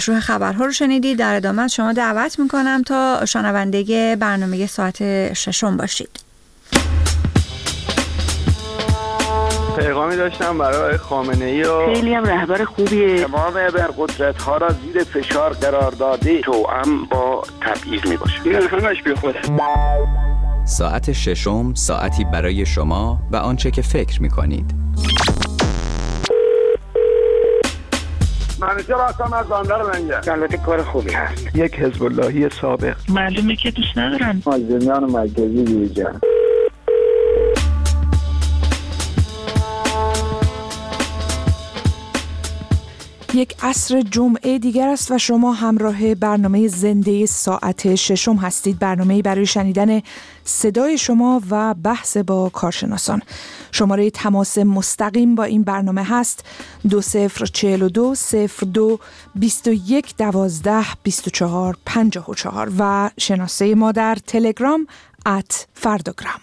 شروع خبرها رو شنیدید. در ادامه شما دعوت میکنم تا شنونده برنامه ساعت ششم باشید. پیغامی داشتم برای خامنه‌ای و خیلی هم رهبر خوبیه. تمام ابرقدرت‌ها را زیر فشار قرار داده توأم با تبعیض میباشه. این همش بی خوده. ساعت ششم، ساعتی برای شما و آنچه که فکر میکنید. منیژه راستم از بندر منگه. البته کار خوبی هست. یک حزب اللهی سابق. معلومه که دوست ندارن. مازنیان مرکزی دیجن. یک عصر جمعه دیگر است و شما همراه برنامه زنده ساعت ششم هستید. برنامه‌ای برای شنیدن صدای شما و بحث با کارشناسان. شماره تماس مستقیم با این برنامه هست 2042 02 21 12 24 54 و شناسه ما در تلگرام @فرداگرام.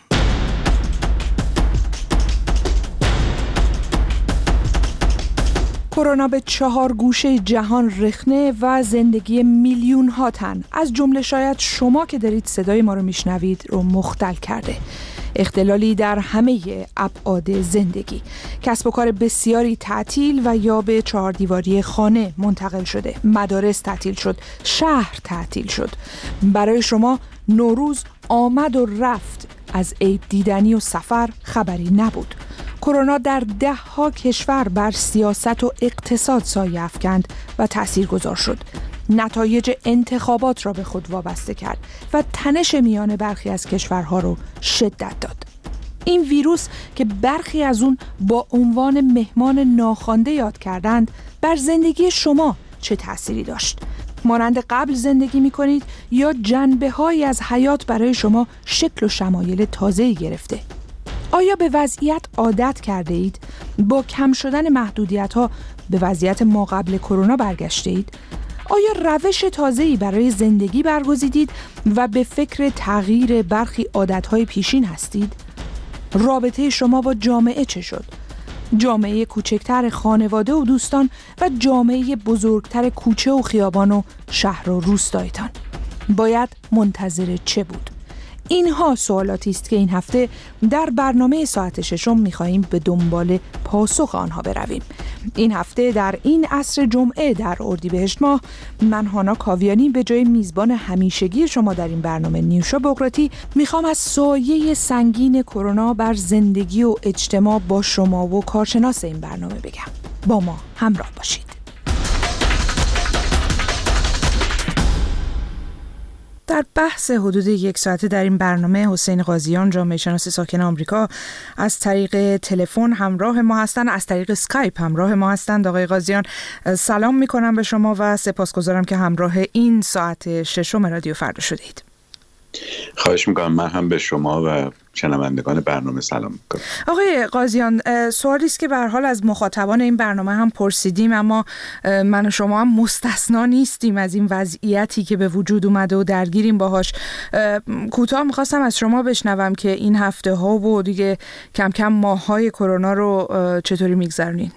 کرونا به 4 گوشه جهان رخنه و زندگی میلیون ها تن از جمله شاید شما که دارید صدای ما رو میشنوید رو مختل کرده. اختلالی در همه ابعاد زندگی، کسب و کار بسیاری تعطیل و یا به 4 دیواری خانه منتقل شده. مدارس تعطیل شد، شهر تعطیل شد. برای شما نوروز آمد و رفت، از عید دیدنی و سفر خبری نبود. کرونا در 10 ها کشور بر سیاست و اقتصاد سایه افکند و تاثیرگذار شد. نتایج انتخابات را به خود وابسته کرد و تنش میان برخی از کشورها رو شدت داد. این ویروس که برخی از اون با عنوان مهمان ناخوانده یاد کردند، بر زندگی شما چه تأثیری داشت؟ مانند قبل زندگی می کنید یا جنبه‌هایی از حیات برای شما شکل و شمایل تازه‌ای گرفته؟ آیا به وضعیت عادت کرده اید؟ با کم شدن محدودیت‌ها به وضعیت ما قبل کرونا برگشته اید؟ آیا روش تازه‌ای برای زندگی برگزیدید و به فکر تغییر برخی عادت‌های پیشین هستید؟ رابطه شما با جامعه چه شد؟ جامعه کوچکتر خانواده و دوستان و جامعه بزرگتر کوچه و خیابان و شهر و روستایتان باید منتظر چه بود؟ اینها سوالاتی است که این هفته در برنامه ساعت ششم می‌خواهیم به دنبال پاسخ آنها برویم. این هفته در این عصر جمعه در اردیبهشت ماه، من هانا کاویانی به جای میزبان همیشگی شما در این برنامه نیوشا بقراتی میخوام از سایه سنگین کرونا بر زندگی و اجتماع با شما و کارشناس این برنامه بگم. با ما همراه باشید. در بحث حدود 1 ساعته در این برنامه حسین قاضیان، جامعه شناس ساکن آمریکا، از طریق تلفن همراه ما هستند، از طریق اسکایپ همراه ما هستند. آقای قاضیان سلام میکنم به شما و سپاسگزارم که همراه این ساعت ششم رادیو فردا شدید. خواهش میکنم. من هم به شما و شنوندگان برنامه سلام میکنم. آقای قاضیان، سوالی است که به هر حال از مخاطبان این برنامه هم پرسیدیم، اما من و شما هم مستثنا نیستیم از این وضعیتی که به وجود اومده و درگیریم باهاش. کوتاه میخواستم از شما بشنوم که این هفته ها و دیگه کم کم ماه‌های کرونا رو چطوری میگذرونین؟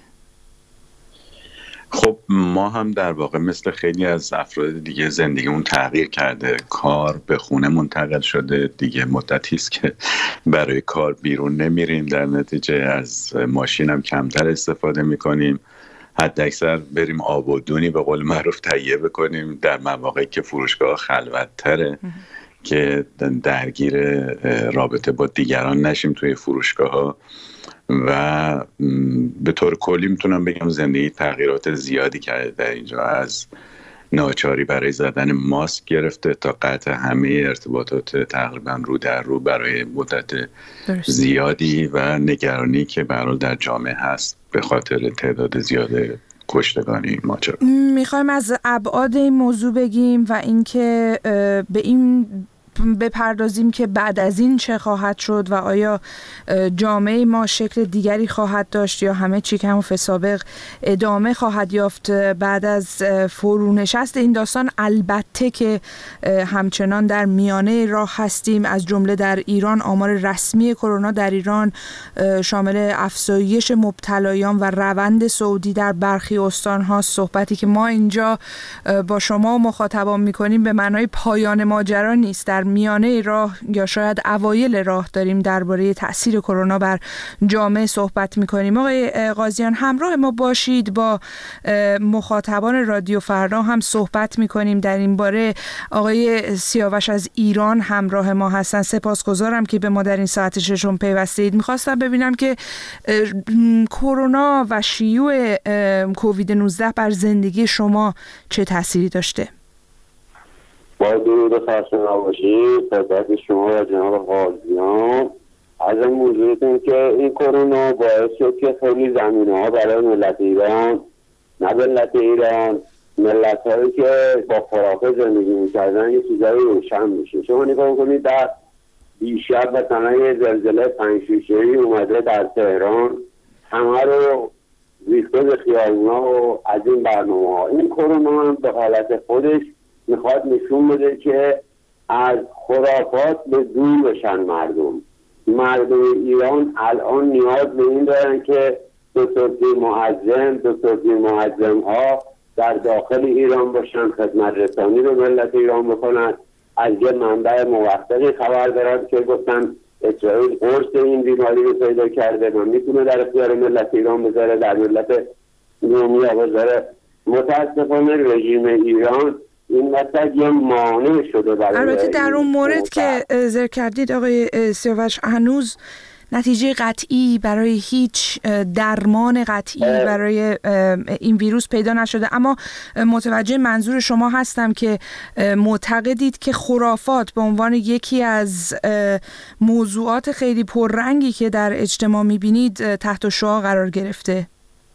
خب ما هم در واقع مثل خیلی از افراد دیگه زندگیمون تغییر کرده. کار به خونه منتقل شده دیگه، مدتی است که برای کار بیرون نمیریم، در نتیجه از ماشین هم کمتر استفاده میکنیم، حد اکثر بریم آب و دونی به قول معروف تهیه بکنیم در مواقعی که فروشگاه خلوت‌تره که درگیر رابطه با دیگران نشیم توی فروشگاه ها. و به طور کلی میتونم بگم زندگی تغییرات زیادی کرده در اینجا، از ناچاری برای زدن ماسک گرفته تا قطع همه ارتباطات تقریبا رو در رو برای مدت زیادی و نگرانی که برای در جامعه هست به خاطر تعداد زیاد کشتگانی ماجرا. میخوایم از ابعاد این موضوع بگیم و اینکه به این بپردازیم که بعد از این چه خواهد شد و آیا جامعه ما شکل دیگری خواهد داشت یا همه چی کما سابق ادامه خواهد یافت بعد از فرونشست این داستان. البته که همچنان در میانه راه هستیم، از جمله در ایران آمار رسمی کرونا در ایران شامل افزایش مبتلایان و روند صعودی در برخی استان‌ها. صحبتی که ما اینجا با شما مخاطبان می‌کنیم به معنای پایان ماجرا نیست، در میانه راه یا شاید اوایل راه داریم درباره تأثیر کرونا بر جامعه صحبت می‌کنیم. آقای قاضیان همراه ما باشید، با مخاطبان رادیو فردا هم صحبت می‌کنیم در این باره. آقای سیاوش از ایران همراه ما هستن. سپاسگزارم که به ما در این ساعت ششم پیوستید. می‌خواستم ببینم که کرونا و شیوع کووید 19 بر زندگی شما چه تأثیری داشته؟ با درود خواستم باشید خدمت شما و جناب قاضیان. ازم موضوعتون که این کرونا باعث شد که خیلی زمینه‌ها برای ملت ایران، نه ملت ایران، ملت‌هایی که با خرافه زندگی می‌کردن یه چیزایی روشن بشه. شما نگاه کنید در دیشب مثلا یه زلزله 5.6 اومده در تهران، همه رو ریخته به خیابونا و از این برنامه‌ها. این کرونا هم به حالت خودش میخواد نشون بده که از خرافات به دور بشن مردم ایران الان نیاز به این دارن که دو سلطه معظم ها در داخل ایران باشن، خدمت رسانی رو ملت ایران بکنن. از یه منبع موثقی خبر دارن که گفتن اسرائیل قرص این بیماری رو پیدا کرده و میتونه در اختیار ملت ایران بذاره، در ملت دنیا بذاره. متاسفانه رژیم ایران این مثلا یه مانع شده برای البته در اون مورد که ذکر کردید آقای سیاوش، هنوز نتیجه قطعی برای هیچ درمان قطعی برای این ویروس پیدا نشده، اما متوجه منظور شما هستم که معتقدید که خرافات به عنوان یکی از موضوعات خیلی پررنگی که در اجتماع میبینید تحت شعاع قرار گرفته.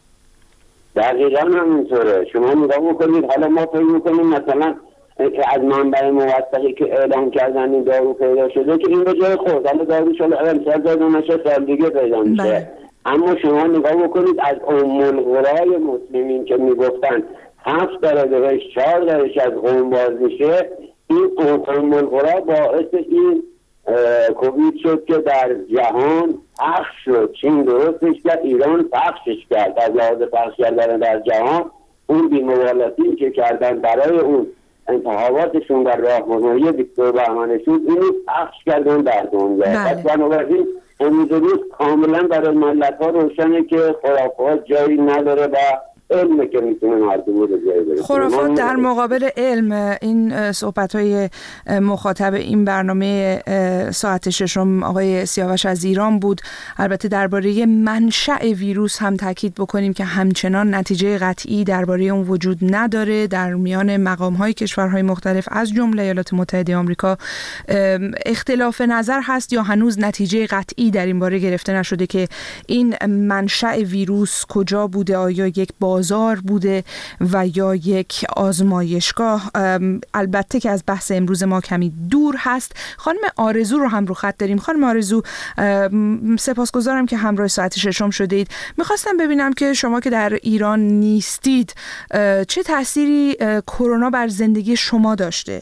دقیقا همینطوره. شما نگاه میکنید حالا ما فکر میکنیم مثلا از منبع موثقی که اعلام کردن این دارو پیدا شده که این به جای خود حالا دارو شده امسال دارو نشه سال دیگه پیدا میشه. اما شما نگاه بکنید از القرای مسلمین که میگفتن 7 درجه بهش 4 درجه از قوم باز میشه، این القرا باعث این کووید شد که در جهان پخش شد. چین درستش کرد، ایران پخشش کرد. از لحاظ پخش کردن در جهان اون بی‌مبالاتی که کردن برای اون انتخاباتشون در راهنمایی دکتر بهمنشون اینو پخش کردن در دنیا. پس بنابراین امروز روز کاملا برای ملت‌ها روشنه که خرافات جایی نداره و علمه که میتونه مردم رو جایی برسونه. خرافات در مقابل علم. این صحبت‌های مخاطب این برنامه ساعت ششم آقای سیاوش از ایران بود. البته درباره منشأ ویروس هم تاکید بکنیم که همچنان نتیجه قطعی درباره اون وجود نداره. در میان مقام‌های کشورهای مختلف از جمله ایالات متحده آمریکا اختلاف نظر هست یا هنوز نتیجه قطعی در این باره گرفته نشده که این منشأ ویروس کجا بوده، آیا یک بازار بوده و یا یک آزمایشگاه. البته که از بحث امروز ما کمی دور هست. خانم آرزو رو هم رو خط داریم. خانم آرزو، سپاسگزارم که همراه ساعت ششم شدید. میخواستم ببینم که شما که در ایران نیستید چه تأثیری کرونا بر زندگی شما داشته؟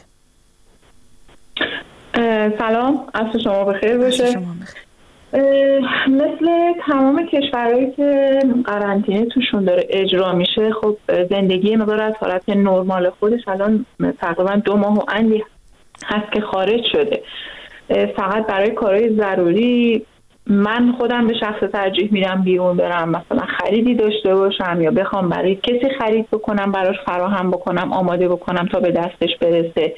سلام، عصر شما بخیر باشه. مثل تمام کشورهایی که قرنطینه توشون داره اجرا میشه، خب زندگی مقدار از حالت نرمال خودش الان تقریبا 2 ماه و اندی هست که خارج شده. فقط برای کارهای ضروری من خودم به شخص ترجیح میدم بیرون برم، مثلا خریدی داشته باشم یا بخوام برای کسی خرید بکنم، براش فراهم بکنم، آماده بکنم تا به دستش برسه.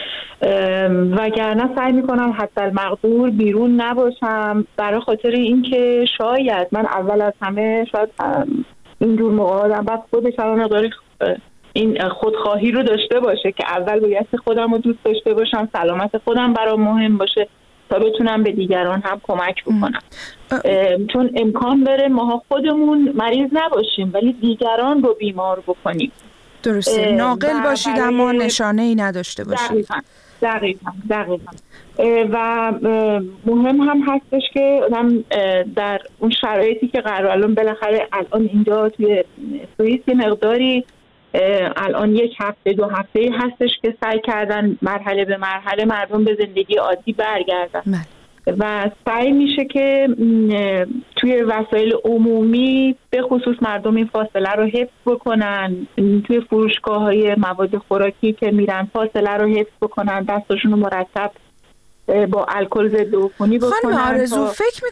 وگرنه سعی میکنم حتی المقدور بیرون نباشم، برای خاطر اینکه شاید من اول از همه شاید اینجور موقع آدم بعد خودش مقداری این خودخواهی رو داشته باشه که اول بایستی خودم رو دوست داشته باشم، سلامت خودم برام مهم باشه تا بتونم به دیگران هم کمک بکنم. چون امکان داره ماها خودمون مریض نباشیم ولی دیگران رو بیمار بکنیم. درسته، ناقل باشید اما نشانه ای نداشته باشید. دقیقاً. و مهم هم هستش که آدم در اون شرایطی که قرار الان بالاخره الان اینجا توی سوئیس یه مقداری الان 1 هفته 2 هفته هستش که سعی کردن مرحله به مرحله مردم به زندگی عادی برگردن و سعی میشه که توی وسایل عمومی به خصوص مردم این فاصله رو حفظ بکنن، توی فروشگاه‌های مواد خوراکی که میرن فاصله رو حفظ بکنن، دستاشون رو مرتب با الکل ضد عفونی بکنن. خانم آرزو فکر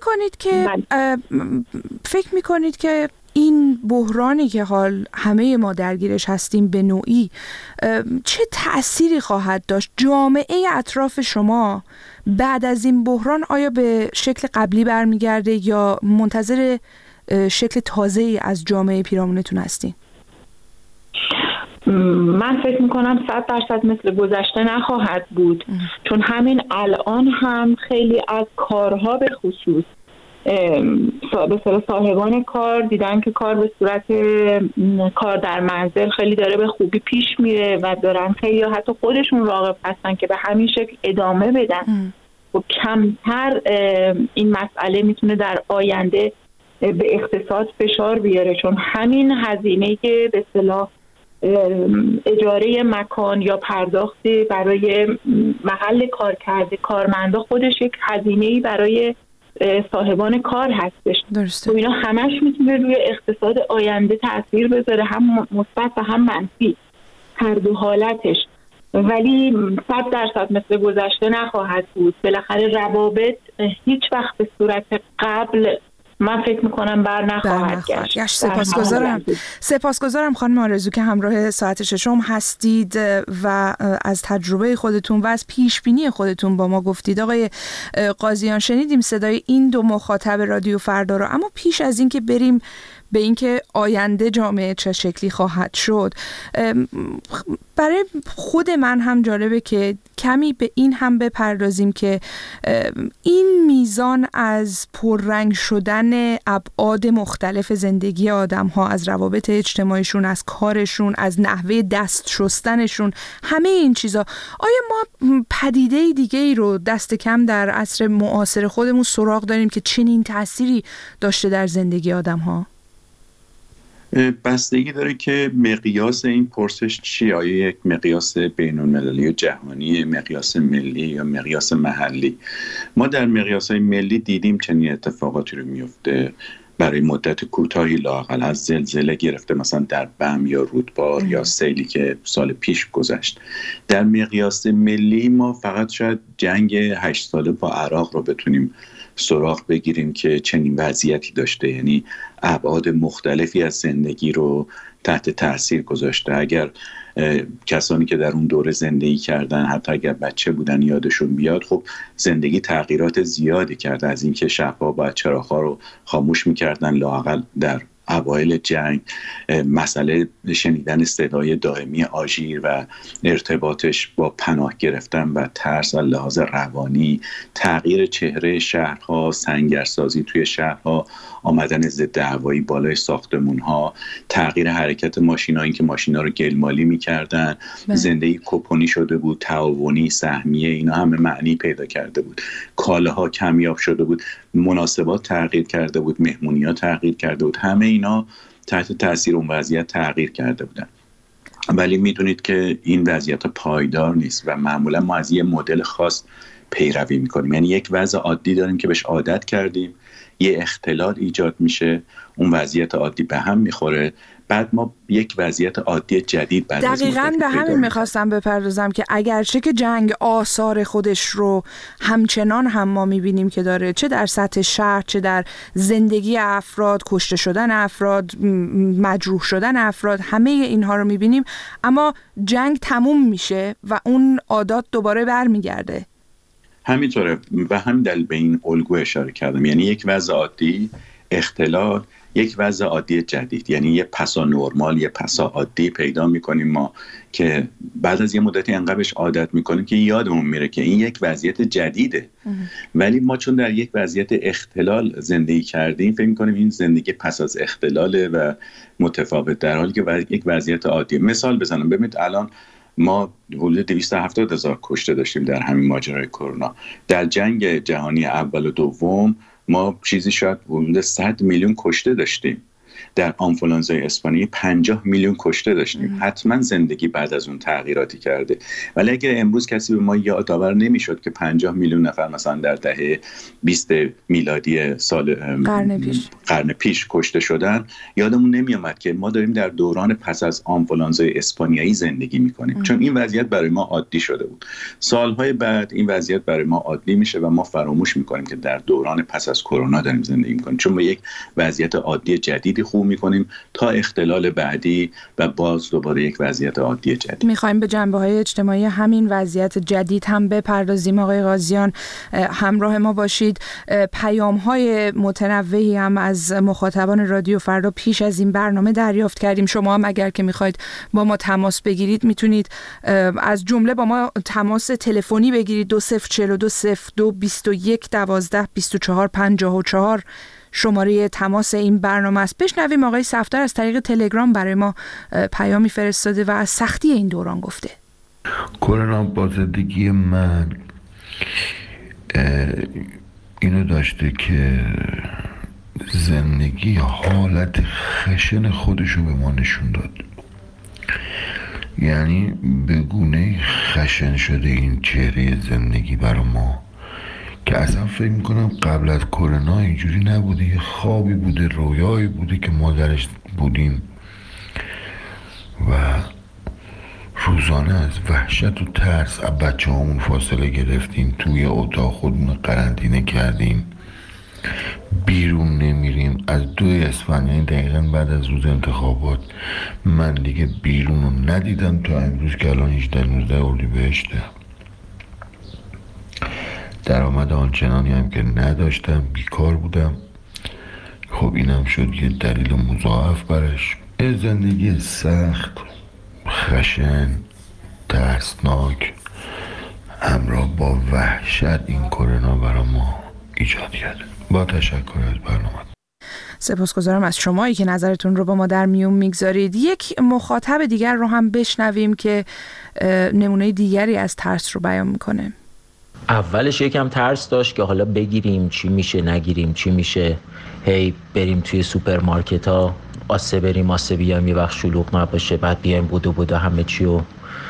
میکنید که این بحرانی که حال همه ما درگیرش هستیم به نوعی چه تأثیری خواهد داشت؟ جامعه اطراف شما بعد از این بحران آیا به شکل قبلی برمیگرده یا منتظر شکل تازه‌ای از جامعه پیرامونتون هستین؟ من فکر میکنم 100% مثل گذشته نخواهد بود، چون همین الان هم خیلی از کارها به خصوص به صاحبان کار دیدن که کار به صورت کار در منزل خیلی داره به خوبی پیش میره و دارن خیلی حتی خودشون راغب هستن که به همین شکل ادامه بدن. و کمتر این مسئله میتونه در آینده به اقتصاد فشار بیاره، چون همین هزینه که به اصطلاح اجاره مکان یا پرداخت برای محل کار کرده کارمندا خودش یک هزینه‌ای برای صاحبان کار هستش. درسته. و اینا همش میتونه روی اقتصاد آینده تاثیر بذاره، هم مثبت و هم منفی، هر دو حالتش. ولی 100% مثل گذشته نخواهد بود. بالاخره روابط هیچ وقت به صورت قبل من فکر میکنم بر نخواهد گشت. سپاسگزارم خانم آرزو که همراه ساعت ششم هستید و از تجربه خودتون و از پیشبینی خودتون با ما گفتید. آقای قاضیان شنیدیم صدای این 2 مخاطب رادیو فردا رو، اما پیش از این که بریم به اینکه آینده جامعه چه شکلی خواهد شد، برای خود من هم جالبه که کمی به این هم بپردازیم که این میزان از پررنگ شدن ابعاد مختلف زندگی آدم ها، از روابط اجتماعیشون، از کارشون، از نحوه دست شستنشون، همه این چیزا، آیا ما پدیده دیگه ای رو دست کم در عصر معاصر خودمون سراغ داریم که چنین تأثیری داشته در زندگی آدم ها؟ بستگی داره که مقیاس این پرسش چیه، آیا یک مقیاس بین‌المللی و جهانی، مقیاس ملی یا مقیاس محلی. ما در مقیاس‌های ملی دیدیم چنین اتفاقاتی رو میفته برای مدت کوتاهی، لااقل از زلزله گرفته مثلا در بم یا رودبار یا سیلی که سال پیش گذشت. در مقیاس ملی ما فقط شاید جنگ 8 ساله با عراق رو بتونیم سراغ بگیریم که چنین وضعیتی داشته، یعنی ابعاد مختلفی از زندگی رو تحت تاثیر گذاشته. اگر کسانی که در اون دوره زندگی کردن، حتی اگر بچه بودن یادشون بیاد، خب زندگی تغییرات زیادی کرده، از اینکه شب‌ها باید چراغ‌ها رو خاموش می‌کردن، لااقل در اوایل جنگ مسئله شنیدن صدای دائمی آژیر و ارتباطش با پناه گرفتن و ترس و لحاظ روانی، تغییر چهره شهرها، سنگرسازی توی شهرها، آمدن ضد هوایی بالای ساختمونها، تغییر حرکت ماشینا، این که ماشینا رو گلمالی میکردن، زندگی کوپونی شده بود، تعاونی، سهمیه، اینا همه معنی پیدا کرده بود، کالاها کمیاب شده بود، مناسبات تغییر کرده بود، مهمونی‌ها تغییر کرده بود، همه اینا تحت تاثیر اون وضعیت تغییر کرده بودن. ولی میدونید که این وضعیت پایدار نیست و معمولا ما از یه مدل خاص پیروی میکنیم، یعنی یک وضع عادی داریم که بهش عادت کردیم، یه اختلال ایجاد میشه، اون وضعیت عادی به هم میخوره، بعد ما یک وضعیت عادی جدید بعد از دقیقاً به همین میخواستم بپردازم که اگرچه که جنگ آثار خودش رو همچنان هم ما میبینیم که داره، چه در سطح شهر، چه در زندگی افراد، کشته شدن افراد، مجروح شدن افراد، همه اینها رو میبینیم، اما جنگ تموم میشه و اون عادات دوباره برمیگرده. همینطوره و هم دلیل به این الگو اشاره کردم، یعنی یک وضع عادی، اختلال، یک وضع عادی جدید، یعنی یه پسا نرمال، یه پسا عادی پیدا میکنیم ما که بعد از یه مدتی انقدر بهش عادت میکنیم که یادمون میره که این یک وضعیت جدیده. ولی ما چون در یک وضعیت اختلال زندگی کردیم فکر میکنیم این زندگی پس از اختلاله و متفاوت، در حالی که یک وضعیت عادیه. مثال بزنم، ببینید الان ما حدود 270,000 کشته داشتیم در همین ماجرای کرونا. در جنگ جهانی اول و دوم ما چیزی شاید حدود 100 میلیون کشته داشتیم. در آنفولانزای اسپانیایی 50 میلیون کشته داشتیم. حتما زندگی بعد از اون تغییراتی کرده. ولی اگر امروز کسی به ما یادآور نمیشد که 50 میلیون نفر مثلا در دهه 20 میلادی سال قرن پیش کشته شدن، یادمون نمیامد که ما داریم در دوران پس از آنفولانزای اسپانیایی زندگی میکنیم. چون این وضعیت برای ما عادی شده بود. سالهای بعد این وضعیت برای ما عادی میشه و ما فراموش میکنیم که در دوران پس از کرونا داریم زندگی میکنیم، چون با یک وضعیت عادی جدیدی خوب میکنیم تا اختلال بعدی و باز دوباره یک وضعیت عادی جدید. میخوایم به جنبه‌های اجتماعی همین وضعیت جدید هم بپردازیم. آقای قاضیان همراه ما باشید. پیام‌های متنوعی هم از مخاطبان رادیو فردا پیش از این برنامه دریافت کردیم. شما هم اگر که میخواید با ما تماس بگیرید میتونید از جمله با ما تماس تلفنی بگیرید. 2042 02 21 12 24 54 شماره تماس این برنامه است. بشنویم آقای صفدر از طریق تلگرام برای ما پیامی فرستاده و از سختی این دوران گفته. کرونا با زندگی من اینو داشته که زندگی حالت خشن خودشو به ما نشون داد. یعنی به گونه خشن شده این چهره زندگی برای ما که اصلا فکر میکنم قبل از کرونا اینجوری نبوده. یه خوابی بوده، رویایی بوده که ما درش بودیم و روزانه از وحشت و ترس از بچه همون فاصله گرفتیم، توی اتاق خودمون قرنطینه کردیم، بیرون نمیریم. از 2 اسفند، یعنی دقیقا بعد از روز انتخابات، من دیگه بیرون رو ندیدم تا امروز که الان 18-19 اردیبهشته. درآمد آنچنانی هم که نداشتم، بیکار بودم. خب اینم شد یه دلیل مضاعف برش. زندگی سخت، خشن، ترسناک همراه با وحشت این کرونا برای ما ایجاد کرده. با تشکر از برنامه. سپاسگزارم از شمایی که نظرتون رو با ما در میون میگذارید. یک مخاطب دیگر رو هم بشنویم که نمونه دیگری از ترس رو بیان میکنه. اولش یکم ترس داشت که حالا بگیریم چی میشه، نگیریم چی میشه، هی بریم توی سوپرمارکت ها آسه بریم آسه بیایم، یه وقت شلوغ نباشه، بعد بیایم بودو همه چی رو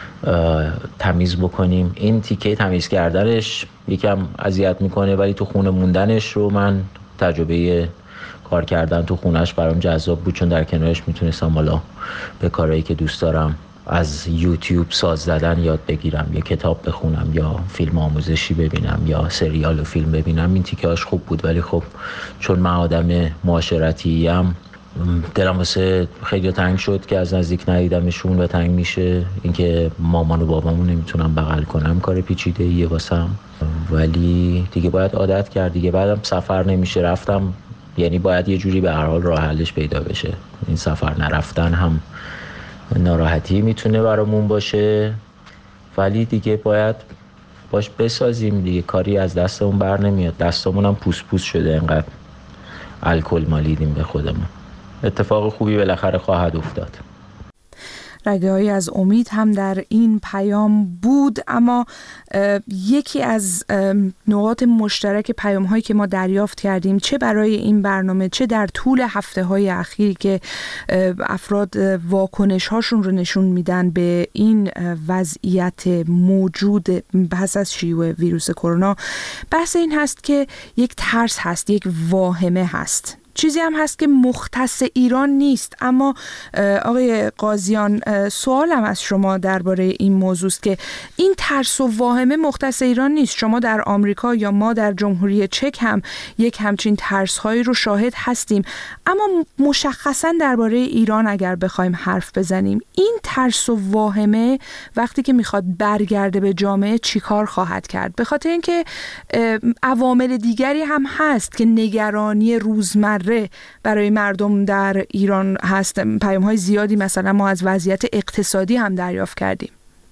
تمیز بکنیم. این تیکه تمیز کردنش یکم اذیت میکنه، ولی تو خونه موندنش رو من تجربه کار کردن تو خونش برام جذاب بود، چون در کنارش میتونستم حالا به کارهایی که دوست دارم از یوتیوب ساز زدن یاد بگیرم، یا کتاب بخونم، یا فیلم آموزشی ببینم، یا سریال و فیلم ببینم. این تیکه‌اش خوب بود، ولی خب چون من آدم معاشرتی‌ام دلم واسه خیلی تنگ شد که از نزدیک ندیدمشون و تنگ میشه. اینکه مامان و بابامو نمیتونم بغل کنم کار پیچیده‌ایه واسم، ولی دیگه باید عادت کرد دیگه. بعدم سفر نمیشه رفتم، یعنی باید یه جوری به هر حال راه حلش پیدا بشه. این سفر نرفتن هم ناراحتی میتونه برامون باشه، ولی دیگه باید باش بسازیم دیگه. کاری از دستمون بر نمیاد، دستمون هم پوس پوس شده، انقدر الکل مالیدیم به خودمون. اتفاق خوبی بالاخره خواهد افتاد. رگه‌هایی از امید هم در این پیام بود، اما یکی از نقاط مشترک پیام‌هایی که ما دریافت کردیم، چه برای این برنامه چه در طول هفته‌های اخیر که افراد واکنش‌هاشون رو نشون میدن به این وضعیت موجود پس از شیوع ویروس کرونا، بحث این هست که یک ترس هست، یک واهمه هست. چیزی هم هست که مختص ایران نیست. اما آقای قاضیان، سوالم از شما درباره این موضوع است که این ترس و واهمه مختص ایران نیست. شما در آمریکا یا ما در جمهوری چک هم یک همچین ترس‌هایی رو شاهد هستیم، اما مشخصاً درباره ایران اگر بخوایم حرف بزنیم، این ترس و واهمه وقتی که میخواد برگرده به جامعه چیکار خواهد کرد؟ به خاطر اینکه عوامل دیگری هم هست که نگرانی روزمره روزمره برای مردم در ایران هست. پیام‌های زیادی مثلا ما از وضعیت اقتصادی هم دریافت کردیم.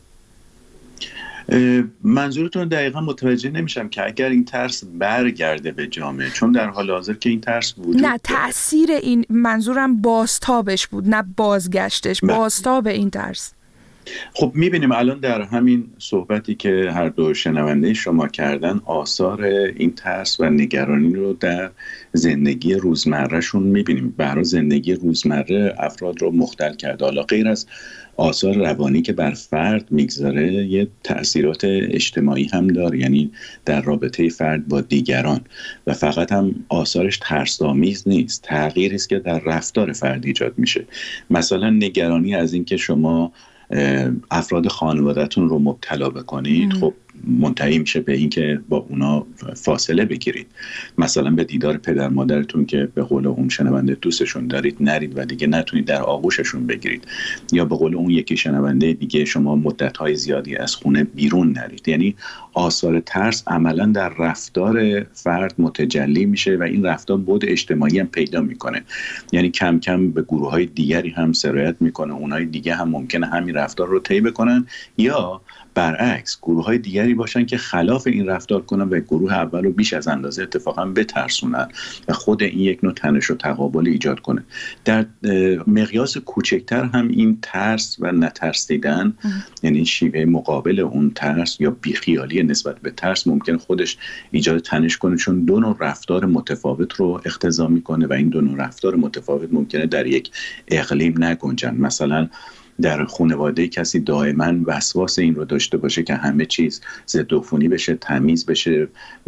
منظورتون دقیقا متوجه نمیشم که اگر این ترس برگرده به جامعه، چون در حال حاضر که این ترس وجود نه، تأثیر این، منظورم بازتابش بود نه بازگشتش، بازتاب این ترس. خب میبینیم الان در همین صحبتی که هر دو شنونده شما کردن آثار این ترس و نگرانی رو در زندگی روزمرهشون میبینیم. برای زندگی روزمره افراد رو مختل کرده. حالا غیر از آثار روانی که بر فرد میگذاره، یه تأثیرات اجتماعی هم داره، یعنی در رابطه فرد با دیگران، و فقط هم آثارش ترس‌آمیز نیست، تغییری است که در رفتار فرد ایجاد میشه. مثلا نگرانی از این که شما افراد خانواده‌تون رو مبتلا بکنید، خب منتهی میشه به این که با اونا فاصله بگیرید. مثلا به دیدار پدر مادرتون که به قول اون شنونده دوستشون دارید نرید و دیگه نتونید در آغوششون بگیرید، یا به قول اون یکی شنونده دیگه شما مدت‌های زیادی از خونه بیرون نرید. یعنی آثار ترس عملا در رفتار فرد متجلی میشه و این رفتار بعد اجتماعی هم پیدا میکنه. یعنی کم کم به گروه‌های دیگری هم سرایت میکنه، اونهای دیگه هم ممکنه همین رفتار رو طی بکنن، یا برعکس گروه‌های دیگری باشن که خلاف این رفتار کنن و گروه اول رو بیش از اندازه اتفاقا بترسونن و خود این یک نوع تنش و تقابل ایجاد کنه. در مقیاس کوچکتر هم این ترس و نترسیدن، یعنی شیوه مقابل اون ترس یا بیخیالی نسبت به ترس، ممکن خودش ایجاد تنش کنه، چون دو نوع رفتار متفاوت رو اقتضا میکنه و این دو نوع رفتار متفاوت ممکنه در یک اقلیم نگنجن. مثلا در خانواده کسی دائما وسواس این رو داشته باشه که همه چیز ضدعفونی بشه، تمیز بشه،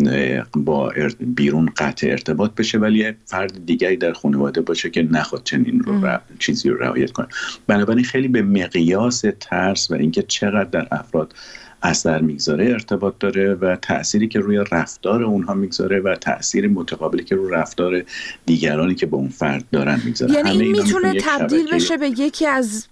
با بیرون قطع ارتباط بشه، ولی فرد دیگری در خانواده باشه که نخواد چنین رو چیزی رو رعایت کنه. بنابراین خیلی به مقیاس ترس و اینکه چقدر در افراد اثر میگذاره ارتباط داره و تأثیری که روی رفتار اونها میگذاره و تأثیر متقابلی که روی رفتار دیگرانی که با اون فرد دارن میگذاره. یعنی این میتونه تبدیل بشه به یکی از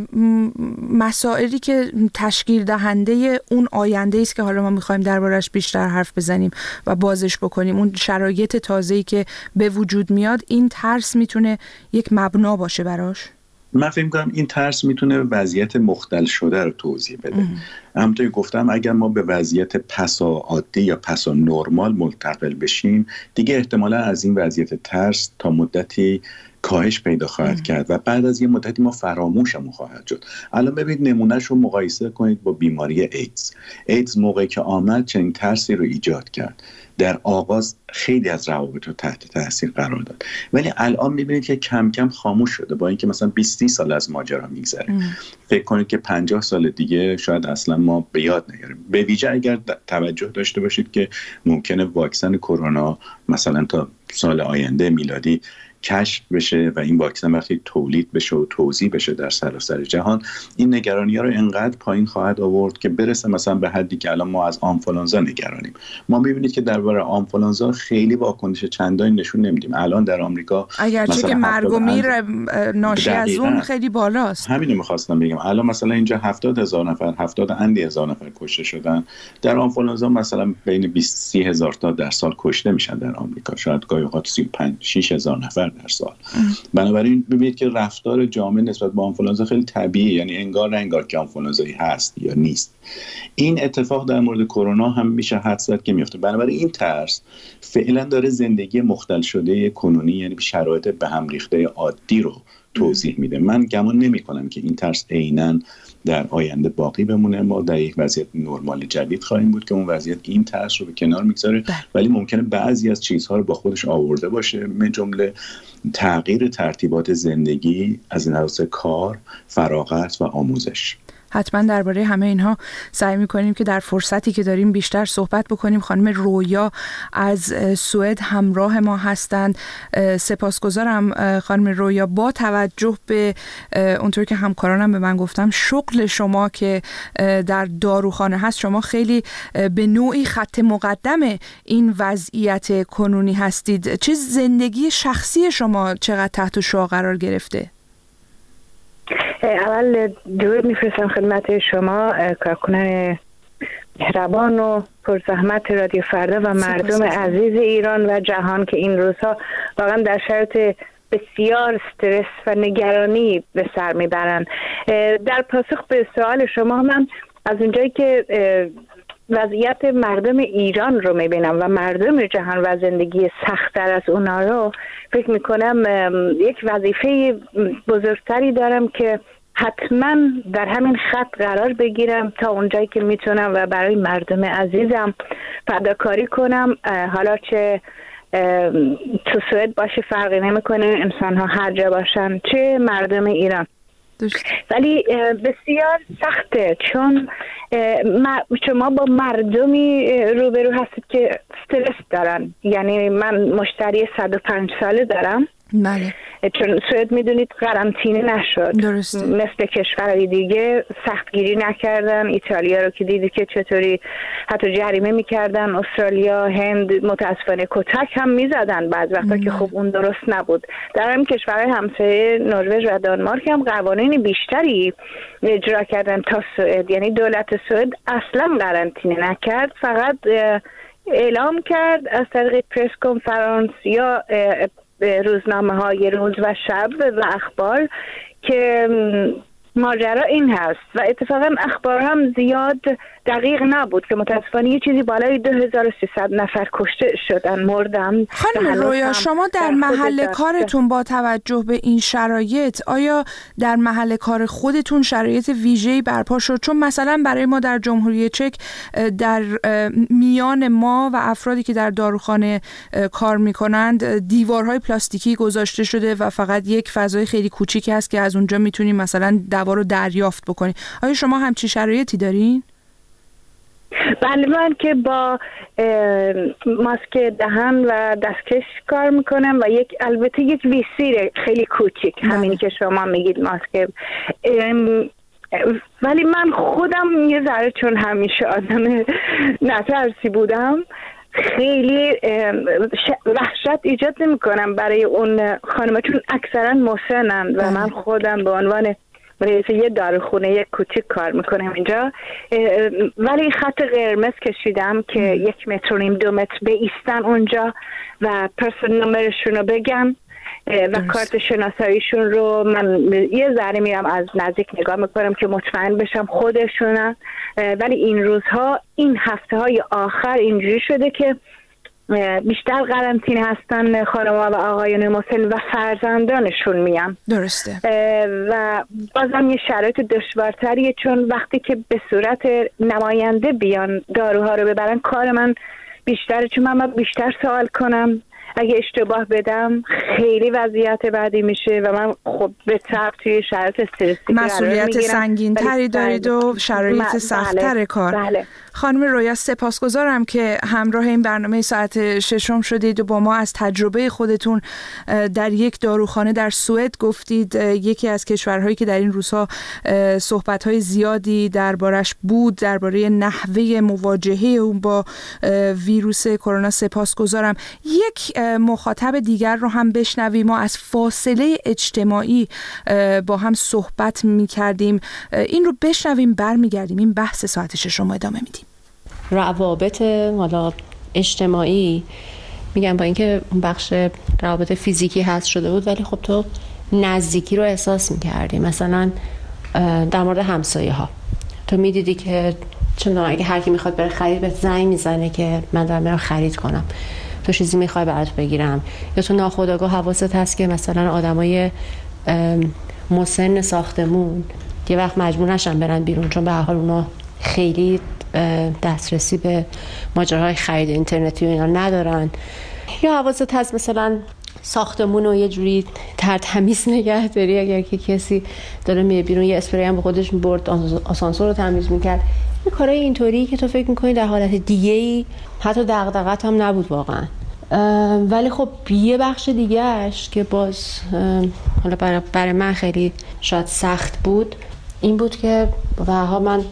مسائلی که تشکیل دهنده اون آینده است که حالا ما میخوایم دربارش بیشتر حرف بزنیم و بازش بکنیم. اون شرایط تازه‌ای که به وجود میاد، این ترس میتونه یک مبنا باشه براش. من فکر می‌کنم این ترس میتونه وضعیت مختل شده رو توضیح بده. همونطور که گفتم اگر ما به وضعیت پسا عادی یا پسا نرمال منتقل بشیم، دیگه احتمالا از این وضعیت ترس تا مدتی کاهش پیدا خواهد کرد و بعد از یه مدتی ما فراموشمون خواهد شد. الان ببینید نمونهش رو مقایسه کنید با بیماری ایدز موقعی که آمد چنین ترسی رو ایجاد کرد. در آغاز خیلی از روابط رو تحت تاثیر قرار داد، ولی الان میبینید که کم کم خاموش شده، با اینکه مثلا 20 سال از ماجرا میگذره. فکر کنید که 50 سال دیگه شاید اصلا ما به یاد نیاریم. به ویژه اگر توجه داشته باشید که ممکنه واکسن کرونا مثلا تا سال آینده میلادی کشف بشه و این واکسن وقتی تولید بشه و توزیع بشه در سراسر جهان، این نگرانی‌ها رو انقدر پایین خواهد آورد که برسه مثلا به حدی که الان ما از آنفولانزا نگرانیم. ما می‌بینید که درباره آنفولانزا خیلی واکنش چندانی نشون نمیدیم. الان در آمریکا اگرچه که مرگ و میر ناشی از اون خیلی بالاست. همین رو می‌خواستم بگم. الان مثلا اینجا 70,000 نفر 70,000 نفر کشته شدن. در آنفولانزا مثلا بین 20,000 تا در سال کشته میشن در آمریکا. شاید گاهی اوقات 35,000-6,000 نفر در سال. بنابراین ببینید که رفتار جامعه نسبت به آنفولانزا خیلی طبیعیه، یعنی انگار که آنفولانزایی هست یا نیست. این اتفاق در مورد کرونا هم میشه حدس زد که میفته. بنابراین این ترس فعلا داره زندگی مختل شده کنونی، یعنی شرایط به هم ریخته عادی رو توضیح میده. من گمان نمی کنم که این ترس عیناً در آینده باقی بمونه. ما در یک وضعیت نرمال جدید خواهیم بود که اون وضعیت این ترس رو به کنار میگذاره، ولی ممکنه بعضی از چیزها رو با خودش آورده باشه، من جمله تغییر ترتیبات زندگی از لحاظ کار، فراغت و آموزش. حتما درباره همه اینها سعی می‌کنیم که در فرصتی که داریم بیشتر صحبت بکنیم. خانم رویا از سوئد همراه ما هستند. سپاسگزارم خانم رویا. با توجه به اونطور که همکارانم به من گفتم شغل شما که در داروخانه هست، شما خیلی به نوعی خط مقدم این وضعیت کنونی هستید. چه زندگی شخصی شما چقدر تحت شعاع قرار گرفته؟ اول درود میفرستم خدمت شما کارکنان مهربان و پرزحمت رادیو فردا و مردم عزیز ایران و جهان که این روزها واقعا در شرایط بسیار استرس و نگرانی به سر میبرن. در پاسخ به سوال شما، من از اونجایی که وضعیت مردم ایران رو میبینم و مردم جهان و زندگی سخت‌تر از اونا رو، فکر میکنم یک وظیفه بزرگتری دارم که حتما در همین خط قرار بگیرم تا اونجایی که میتونم و برای مردم عزیزم فداکاری کنم. حالا چه تو سوئد باشه فرقی نمیکنه، انسان ها هر جا باشن، چه مردم ایران. ولی بسیار سخته چون شما با مردمی روبرو هستید که استرس دارن. یعنی من مشتری 105 ساله دارم. بله. چون سوئد میدونید قرنطینه نشد. درسته. مثل کشورهای دیگه سختگیری نکردن. ایتالیا رو که دیدی که چطوری حتی جریمه میکردن، استرالیا، هند متاسفانه کتک هم میزدن بعض وقتا که خب اون درست نبود. در همین کشورهای همسایه نروژ و دانمارک هم قوانین بیشتری اجرا کردن تا سوئد. یعنی دولت سوئد اصلا قرنطینه نکرد، فقط اعلام کرد از طریق پرس کنفرانس یا روزنامه های روز و شب و اخبار که ماجرا این هست و اتفاقا اخبار هم زیاد دقیق نبود که متاسفانه یه چیزی بالای 2300 نفر کشته شدن، مردن. خانم رویا، شما در محل کارتون با توجه به این شرایط، آیا در محل کار خودتون شرایط ویژه‌ای برپا شد؟ چون مثلا برای ما در جمهوری چک در میان ما و افرادی که در داروخانه کار میکنند دیوارهای پلاستیکی گذاشته شده و فقط یک فضای خیلی کوچیکی هست که از اونجا میتونیم مثلا دوا رو دریافت بکنیم. آیا شما همچین شرایطی دارین؟ بله، من که با ماسک دهن و دستکش کار میکنم و البته یک ویسیر خیلی کوچیک، همینی که شما میگید ماسک. ولی من خودم یه ذره چون همیشه آدم نترسی بودم خیلی وحشت ایجاد نمی کنم برای اون خانم‌ها چون اکثرا مسنن و من خودم به عنوان رئیس یه داروخونه یک کوچیک کار میکنم اینجا، ولی خط قرمز کشیدم که 1.5 متر 2 متر بایستن اونجا و پرسن نمبرشون رو بگن و کارت شناساییشون رو من یه ذره میرم از نزدیک نگاه میکنم که مطمئن بشم خودشونن. ولی این روزها، این هفته های آخر اینجوری شده که بیشتر قرنطینه هستن خانم‌ها و آقایان مسن و فرزندانشون میان. درسته. و بازم یه شرایط دشوارتریه چون وقتی که به صورت نماینده بیان داروها رو ببرن، کار من بیشتره چون من بیشتر سوال کنم. اگه اشتباه بدم خیلی وضعیت بعدی میشه و من خب به طبع توی شرایط استرسی مسئولیت سنگین تری دارید و شرایط سخت‌تر کار. بله. خانم رویا، سپاسگزارم که همراه این برنامه ساعت ششم شدید و با ما از تجربه خودتون در یک داروخانه در سوئد گفتید، یکی از کشورهایی که در این روزها صحبت‌های زیادی دربارش بود، درباره نحوه مواجهه اون با ویروس کرونا. سپاسگزارم. یک مخاطب دیگر رو هم بشنویم. ما از فاصله اجتماعی با هم صحبت می‌کردیم، این رو بشنویم برمیگردیم این بحث ساعت ششم ادامه میدیم. روابط حالا اجتماعی، میگم با اینکه بخش روابط فیزیکی هست شده بود ولی خب تو نزدیکی رو احساس میکردی. مثلا در مورد همسایه ها تو میدیدی که چون اگه هر کی میخواد بره خرید به زنگ میزنه که من دارم میرم خرید کنم، تو چیزی میخوای برات بگیرم، یا تو ناخودآگاه حواست هست که مثلا آدمای مسن ساختمون یه وقت مجبور نشن برن بیرون چون به هر حال اونا خیلی دسترسی به ماجراهای خرید اینترنتی و اینا ندارن، یا حواست هست مثلا ساختمون رو یه جوری تمیز نگه داری، اگر که کسی داره میره بیرون یه اسپری هم به خودش میبرد آسانسور رو تمیز میکرد. این کارهای اینطوری که تو فکر میکنی در حالت دیگه‌ای حتی دغدغه‌ت هم نبود واقعا. ولی خب یه بخش دیگه‌اش که باز حالا برای من خیلی شاید سخت بود این بود که واقعا من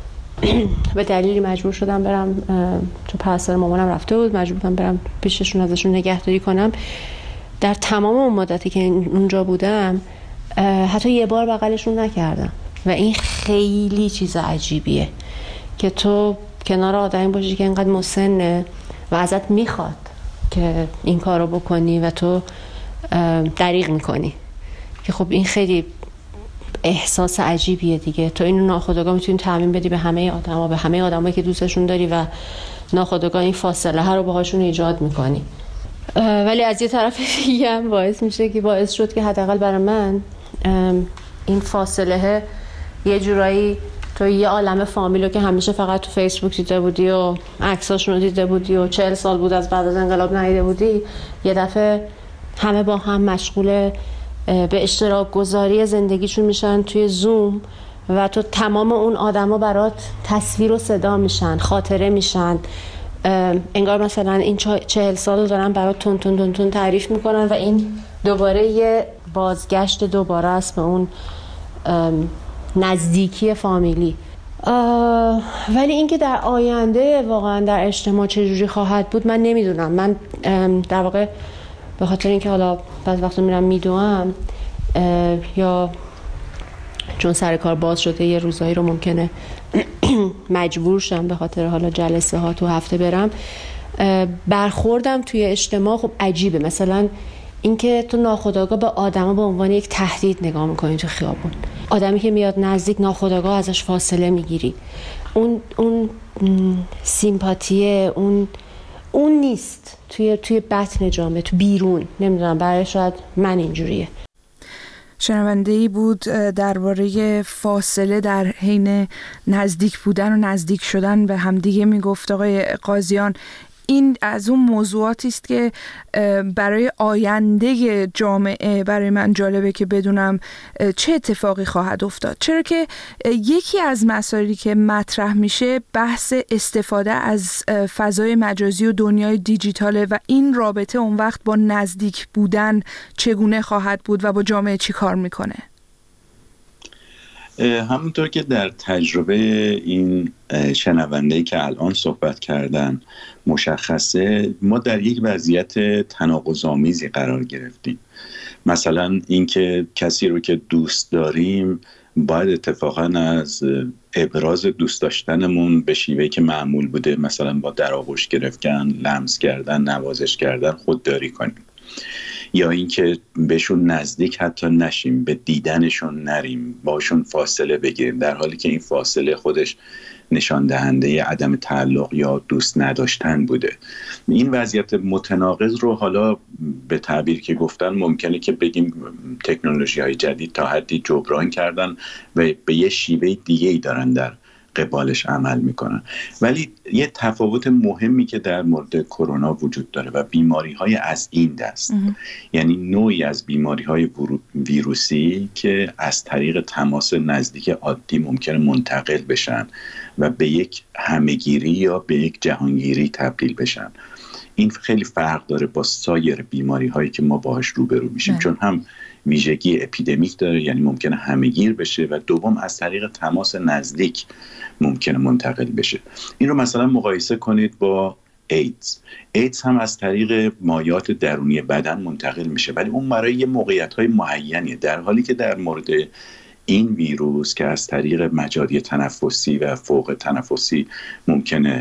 به دلیلی مجبور شدم برم، چون پرستار مامانم رفته بود، مجبور بودم برم پیششون ازشون نگهداری کنم. در تمام اون مدتی که اونجا بودم حتی یه بار بغلشون نکردم و این خیلی چیز عجیبیه که تو کنار آدمی باشی که اینقدر مسنه و ازت میخواد که این کارو بکنی و تو دریغ میکنی، که خب این خیلی احساس عجیبیه دیگه. تو اینو ناخودآگاه میتونی تعمیم بدی به همه آدما، به همه آدمایی که دوستشون داری و ناخودآگاه این فاصله ها رو باهاشون ایجاد میکنی. ولی از یه طرف دیگه هم باعث شد که حداقل برای من این فاصله یه جورایی تو یه عالمه فامیلو که همیشه فقط تو فیسبوک دیده بودی و عکساشون رو دیده بودی و 40 سال بود از بعد از انقلاب ندیده بودی، یه دفعه همه با هم مشغول به اشتراک گذاری زندگیشون میشن توی زوم و تو تمام اون آدما برات تصویر و صدا میشن، خاطره میشن، انگار مثلا این 40 سال رو دارن برات تون تون تون تون تعریف میکنن و این دوباره یه بازگشت دوباره است به اون نزدیکی فامیلی. ولی اینکه در آینده واقعا در اجتماع چجوری خواهد بود من نمیدونم. من در واقع به خاطر اینکه حالا بعض وقتا میرم میدوام یا چون سر کار باز شده یه روزایی رو ممکنه مجبور شم به خاطر حالا جلسه ها تو هفته برم، برخوردم توی اجتماع خب عجیبه. مثلا اینکه تو ناخودآگاه به آدما به عنوان یک تهدید نگاه میکنی تو خیابون، آدمی که میاد نزدیک ناخودآگاه ازش فاصله میگیری، اون سیمپاتیه اون نیست توی بطن جامعه، تو بیرون. نمیدونم، برای شاید من اینجوریه. شنونده‌ای بود درباره فاصله در حین نزدیک بودن و نزدیک شدن به همدیگه میگفت آقای قاضیان. این از اون موضوعاتی است که برای آینده جامعه برای من جالبه که بدونم چه اتفاقی خواهد افتاد، چرا که یکی از مسائلی که مطرح میشه بحث استفاده از فضای مجازی و دنیای دیجیتاله و این رابطه اون وقت با نزدیک بودن چگونه خواهد بود و با جامعه چی کار میکنه. همونطور که در تجربه این شنونده‌ای که الان صحبت کردن مشخصه، ما در یک وضعیت تناقض‌آمیزی قرار گرفتیم. مثلا اینکه کسی رو که دوست داریم باید اتفاقا از ابراز دوست داشتنمون به شیوهی که معمول بوده، مثلا با در آغوش گرفتن، لمس کردن، نوازش کردن خودداری کنیم، یا اینکه بهشون نزدیک حتی نشیم، به دیدنشون نریم، باشون فاصله بگیریم، در حالی که این فاصله خودش نشان دهنده عدم تعلق یا دوست نداشتن بوده. این وضعیت متناقض رو حالا به تعبیر که گفتن ممکنه که بگیم تکنولوژی‌های جدید تا حدی جبران کردن و به یه شیوه دیگه‌ای دارن در قبالش عمل میکنن. ولی یه تفاوت مهمی که در مورد کرونا وجود داره و بیماری‌های از این دست، یعنی نوعی از بیماری‌های ویروسی که از طریق تماس نزدیک عادی ممکنه منتقل بشن و به یک همه‌گیری یا به یک جهانگیری تبدیل بشن. این خیلی فرق داره با سایر بیماری‌هایی که ما باهاش روبرو میشیم، چون هم ویژگی اپیدمیک داره، یعنی ممکنه همه‌گیر بشه، و دوم از طریق تماس نزدیک ممکنه منتقل بشه. این رو مثلا مقایسه کنید با ایدز هم از طریق مایعات درونی بدن منتقل میشه، ولی اون برای یه موقعیت‌های معینیه، در حالی که در مورد این ویروس که از طریق مجاری تنفسی و فوق تنفسی ممکنه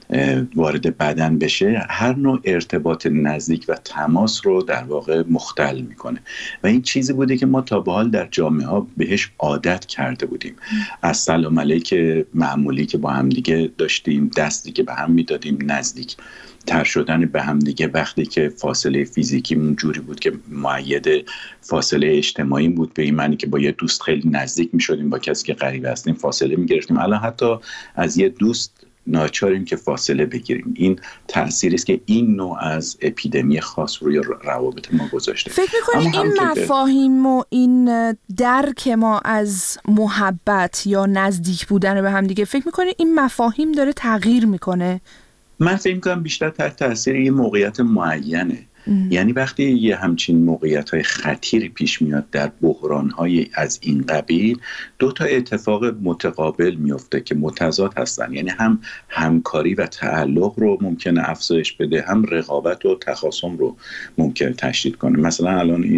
وارد بدن بشه، هر نوع ارتباط نزدیک و تماس رو در واقع مختل میکنه و این چیزی بوده که ما تا به حال در جامعه ها بهش عادت کرده بودیم. از سلام علیک معمولی که با هم دیگه داشتیم، دستی که به هم میدادیم، نزدیک تر شدن به هم دیگه وقتی که فاصله فیزیکیمون جوری بود که مؤید فاصله اجتماعی بود، به این معنی که با یه دوست خیلی نزدیک میشدیم، با کسی که غریبه هستیم فاصله میگرفتیم. الان حتی از یه دوست ناچاریم که فاصله بگیریم. این تأثیری است که این نوع از اپیدمی خاص روی روابط ما گذاشته. فکر می‌کنی این مفاهیم و این درک ما از محبت یا نزدیک بودن به هم دیگه، فکر می‌کنی این مفاهیم داره تغییر میکنه؟ من فکر می‌کنم بیشتر تحت تأثیر یه موقعیت معینه. یعنی وقتی یه همچین موقعیت‌های خطیری پیش میاد در بحران‌های از این قبیل، دو تا اتفاق متقابل میفته که متضاد هستن، یعنی هم همکاری و تعلق رو ممکنه افزایش بده، هم رقابت و تخاصم رو ممکنه تشدید کنه. مثلا الان این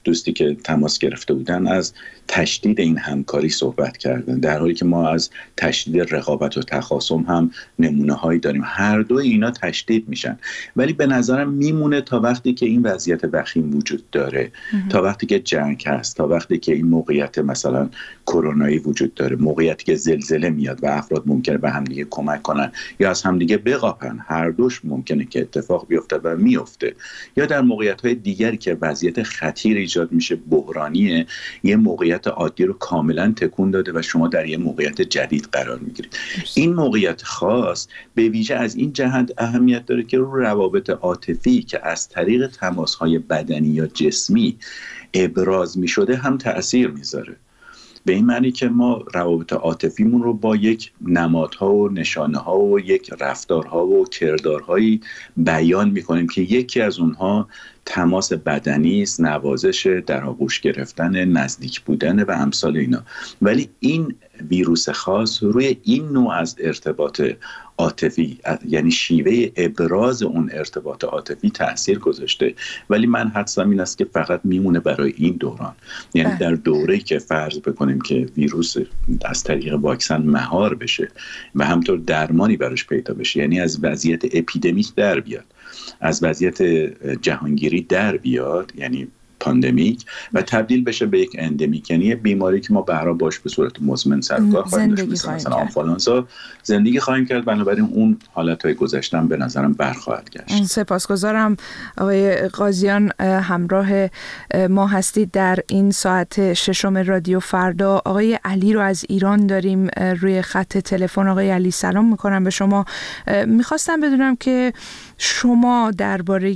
دوستی که تماس گرفته بودن از تشدید این همکاری صحبت کردن، در حالی که ما از تشدید رقابت و تخاصم هم نمونه هایی داریم. هر دو اینا تشدید میشن، ولی به نظرم میمونه تا وقتی که این وضعیت وخیم وجود داره، تا وقتی که جنگ هست، تا وقتی که این موقعیت مثلا کرونایی وجود داره، موقعیتی که زلزله میاد و افراد ممکنه به هم دیگه کمک کنن یا از هم دیگه بقاپن، هر دوش ممکنه که اتفاق بیفته و میفته. یا در موقعیت‌های دیگری که وضعیت خطیر ایجاد میشه، بحرانیه، یه موقعیت عادی رو کاملا تکون داده و شما در یه موقعیت جدید قرار میگیرید. این موقعیت خاص به ویژه از این جهت اهمیت داره که رو روابط عاطفی که از طریق تماس‌های بدنی یا جسمی ابراز میشده هم تأثیر میذاره. به این معنی که ما روابط عاطفیمون رو با یک نمادها و نشانه‌ها و یک رفتارها و کردارهایی بیان می‌کنیم که یکی از اونها تماس بدنی است، نوازش، در آغوش گرفتن، نزدیک بودن و امثال اینا. ولی این ویروس خاص روی این نوع از ارتباط عاطفی، یعنی شیوه ابراز اون ارتباط عاطفی تأثیر گذاشته، ولی من حدسم این است که فقط میمونه برای این دوران. یعنی در دوره‌ای که فرض بکنیم که ویروس از طریق واکسن مهار بشه و همطور درمانی براش پیدا بشه، یعنی از وضعیت اپیدمیک در بیاد، از وضعیت جهانگیری در بیاد، یعنی پاندمیک، و تبدیل بشه به یک اندمیک، یعنی بیماری که ما به هر حال باش به صورت مزمن سر و کار خواهیم داشت، مثلا آنفولانزا زندگی خواهیم کرد. بنابراین اون حالتهای گذشته‌ام به نظرم برخواهد گشت. سپاسگزارم آقای قاضیان، همراه ما هستید در این ساعت ششم رادیو فردا. آقای علی رو از ایران داریم روی خط تلفن. آقای علی سلام میکنم به شما. میخواستم بدونم که شما درباره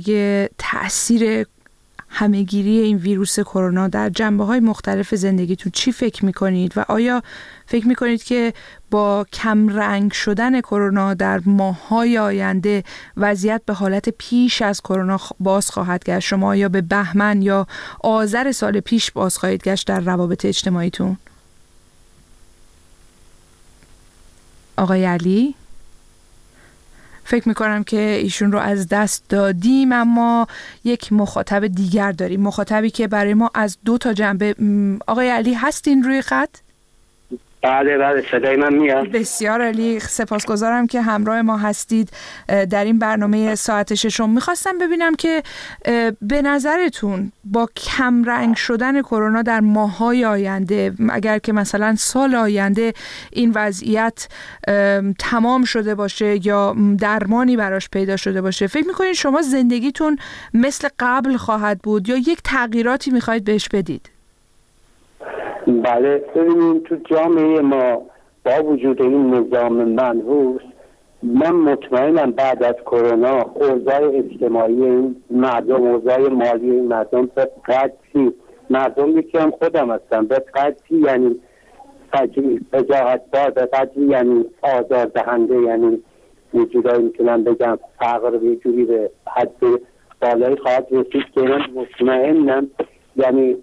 تأثیر همه‌گیری این ویروس کرونا در جنبه‌های مختلف زندگیتون چی فکر می‌کنید و آیا فکر می‌کنید که با کم رنگ شدن کرونا در ماه‌های آینده وضعیت به حالت پیش از کرونا باز خواهد گشت؟ شما یا به بهمن یا آذر سال پیش باز خواهید گشت در روابط اجتماعیتون؟ آقای علی، فکر میکنم که ایشون رو از دست دادیم، اما یک مخاطب دیگر داریم، مخاطبی که برای ما از دو تا جنبه. آقای علی هستین روی خط؟ بله صدای من میاد. بسیار عالی، سپاسگزارم که همراه ما هستید در این برنامه ساعت ششم. میخواستم ببینم که به نظرتون با کم رنگ شدن کرونا در ماه‌های آینده، اگر که مثلا سال آینده این وضعیت تمام شده باشه یا درمانی براش پیدا شده باشه، فکر میکنید شما زندگیتون مثل قبل خواهد بود یا یک تغییراتی میخواید بهش بدید؟ بله، ببینید تو جامعه ما با وجود این نظام منحوس، من مطمئنم بعد از کرونا اوضاع اجتماعی این مردم، اوضاع مالی این مردم به قدری، مردمی که هم خودم هستم، به قدری یعنی وجاهت دار، به قدری یعنی آزار دهنده، یعنی وجودایی میتونم بگم فقر به جوری به حد بالایی خواهد رسید که من مطمئنم. یعنی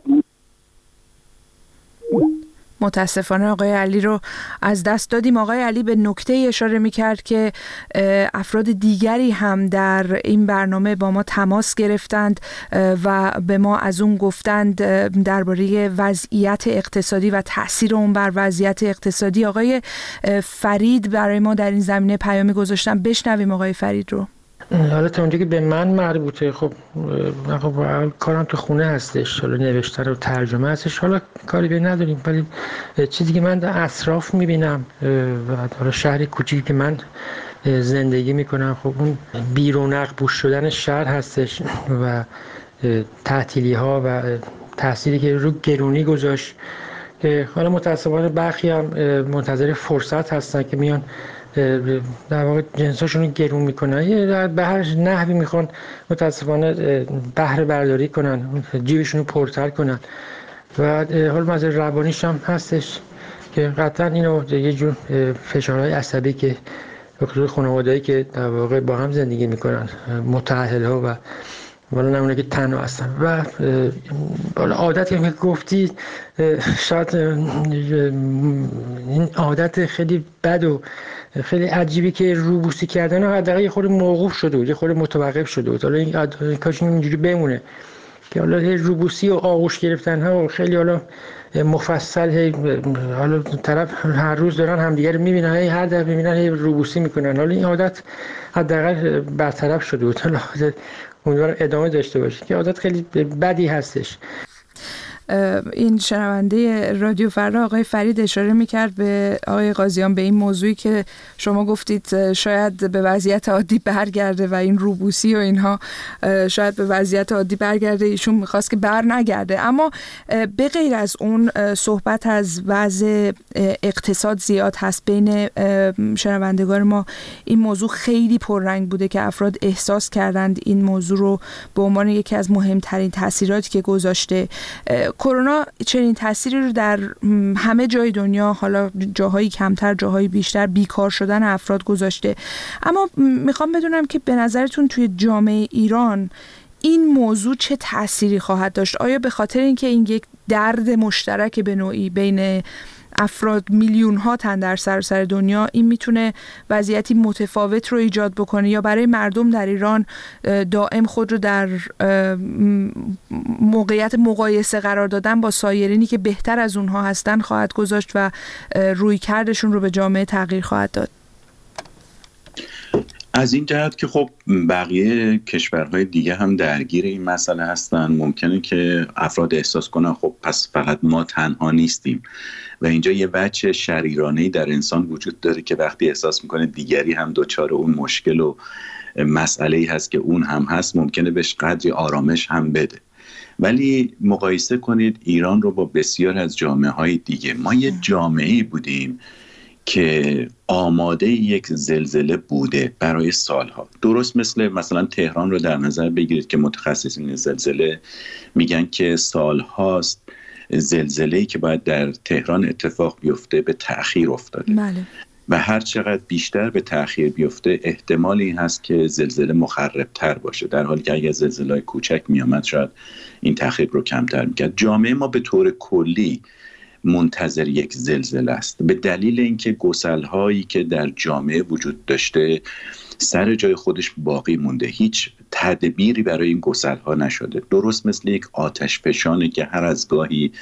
متاسفانه آقای علی رو از دست دادیم. آقای علی به نکته اشاره می‌کرد که افراد دیگری هم در این برنامه با ما تماس گرفتند و به ما از اون گفتند درباره وضعیت اقتصادی و تأثیر اون بر وضعیت اقتصادی. آقای فرید برای ما در این زمینه پیامی گذاشتن، بشنویم آقای فرید رو. حالا تا اونجا که به من مربوطه، خب کارم تو خونه هستش، حالا نوشتن و ترجمه هستش، حالا کاری به نداریم، ولی چیزی که من در اطراف میبینم و حالا شهری کوچیکی که من زندگی میکنم، خب اون بیرونق بوش شدن شهر هستش و تعطیلی ها و تأثیری که رو گرونی گذاشت، که حالا متاسفانه برخی هم منتظر فرصت هستن که میان در واقع جنساشون رو گرون میکنن، به هر نحوی میخوان متاسفانه بهره برداری کنن، جیبشون رو پرتر کنن و حال مسئله روانیش هم هستش که قطعا اینو یه جور فشارهای عصبی که به خانواده‌ای که در واقع با هم زندگی میکنن، متأهل‌ها و والا نمونه که تنها هستن و والا عادتی که گفتی، شاید این عادت خیلی بد و خیلی عجیبی که روبوسی کردن حداقل یه خورده موقوف شده بود، یه خورده متوقف شده بود. حالا این کاش اینجوری بمونه که حالا روبوسی و آغوش گرفتن ها و خیلی حالا مفصل حالا طرف هر روز دارن همدیگه رو میبینن، هر دفعه میبینن روبوسی میکنن. حالا این عادت حداقل برطرف شده بود، حالا امیدوارم ادامه داشته باشه که عادت خیلی بدی هستش. این شنونده رادیو فردا آقای فرید اشاره میکرد به آقای قاضیان به این موضوعی که شما گفتید شاید به وضعیت عادی برگرده و این روبوسی و اینها شاید به وضعیت عادی برگرده. ایشون میخواست که بر نگرده. اما به غیر از اون صحبت از وضع اقتصاد زیاد هست بین شنوندگان ما. این موضوع خیلی پررنگ بوده که افراد احساس کردند این موضوع رو به عنوان یکی از مهمترین تاثیراتی که گذاشته. کرونا چنین تأثیری رو در همه جای دنیا، حالا جاهایی کمتر جاهایی بیشتر، بیکار شدن افراد گذاشته. اما میخوام بدونم که به نظرتون توی جامعه ایران این موضوع چه تأثیری خواهد داشت؟ آیا به خاطر اینکه این یک درد مشترک به نوعی بین افراد میلیون ها تن در سراسر دنیا، این میتونه وضعیتی متفاوت رو ایجاد بکنه، یا برای مردم در ایران دائم خود رو در موقعیت مقایسه قرار دادن با سایرینی که بهتر از اونها هستن خواهد گذاشت و رویکردشون رو به جامعه تغییر خواهد داد؟ از این جهت که خب بقیه کشورهای دیگه هم درگیر این مسئله هستن، ممکنه که افراد احساس کنن خب پس فقط ما تنها نیستیم و اینجا یه وجه شریرانه‌ای در انسان وجود داره که وقتی احساس میکنه دیگری هم دچار اون مشکل و مسئله‌ای هست که اون هم هست، ممکنه بهش قدری آرامش هم بده. ولی مقایسه کنید ایران رو با بسیار از جامعه‌های دیگه. ما یه جامعه‌ای بودیم که آماده یک زلزله بوده برای سالها. درست مثلا تهران رو در نظر بگیرید که متخصصین زلزله میگن که سالهاست زلزله‌ای که باید در تهران اتفاق بیفته به تأخیر افتاده. بله. و هر چقدر بیشتر به تأخیر بیفته احتمال این هست که زلزله مخربتر باشه، در حالی که اگر زلزله‌های کوچک میامد شاید این تأخیر رو کمتر میکرد. جامعه ما به طور کلی منتظر یک زلزله است، به دلیل اینکه گسل‌هایی که در جامعه وجود داشته سر جای خودش باقی مونده، هیچ تدبیری برای این گسل‌ها نشده. درست مثل یک آتش فشانه که هر از گاهی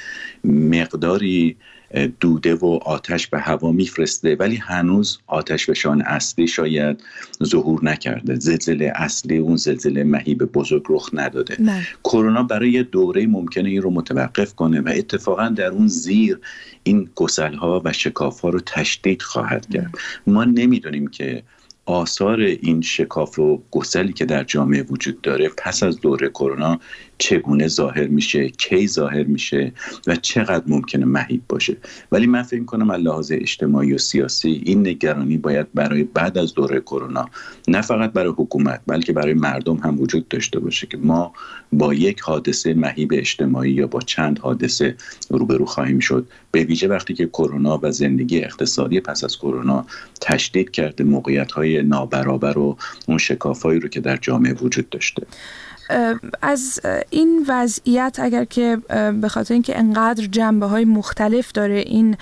مقداری دوده و آتش به هوا میفرسته ولی هنوز آتش فشان اصلی شاید ظهور نکرده، زلزله اصلی، اون زلزله مهیب بزرگ رخ نداده. کرونا برای یه دوره ممکنه این رو متوقف کنه و اتفاقا در اون زیر این گسل‌ها و شکاف‌ها رو تشدید خواهد کرد. ما نمیدونیم که آثار این شکاف و گسلی که در جامعه وجود داره پس از دوره کرونا چگونه ظاهر میشه، کی ظاهر میشه و چقدر ممکنه مهیب باشه. ولی من فکر کنم از لحاظ اجتماعی و سیاسی این نگرانی باید برای بعد از دوره کرونا نه فقط برای حکومت بلکه برای مردم هم وجود داشته باشه که ما با یک حادثه مهیب اجتماعی یا با چند حادثه روبرو خواهیم شد، به ویژه وقتی که کرونا و زندگی اقتصادی پس از کرونا تشدید کرده موقعیت‌های نابرابر و اون شکافایی رو که در جامعه وجود داشته. از این وضعیت اگر که به خاطر اینکه انقدر جنبه‌های مختلف داره، این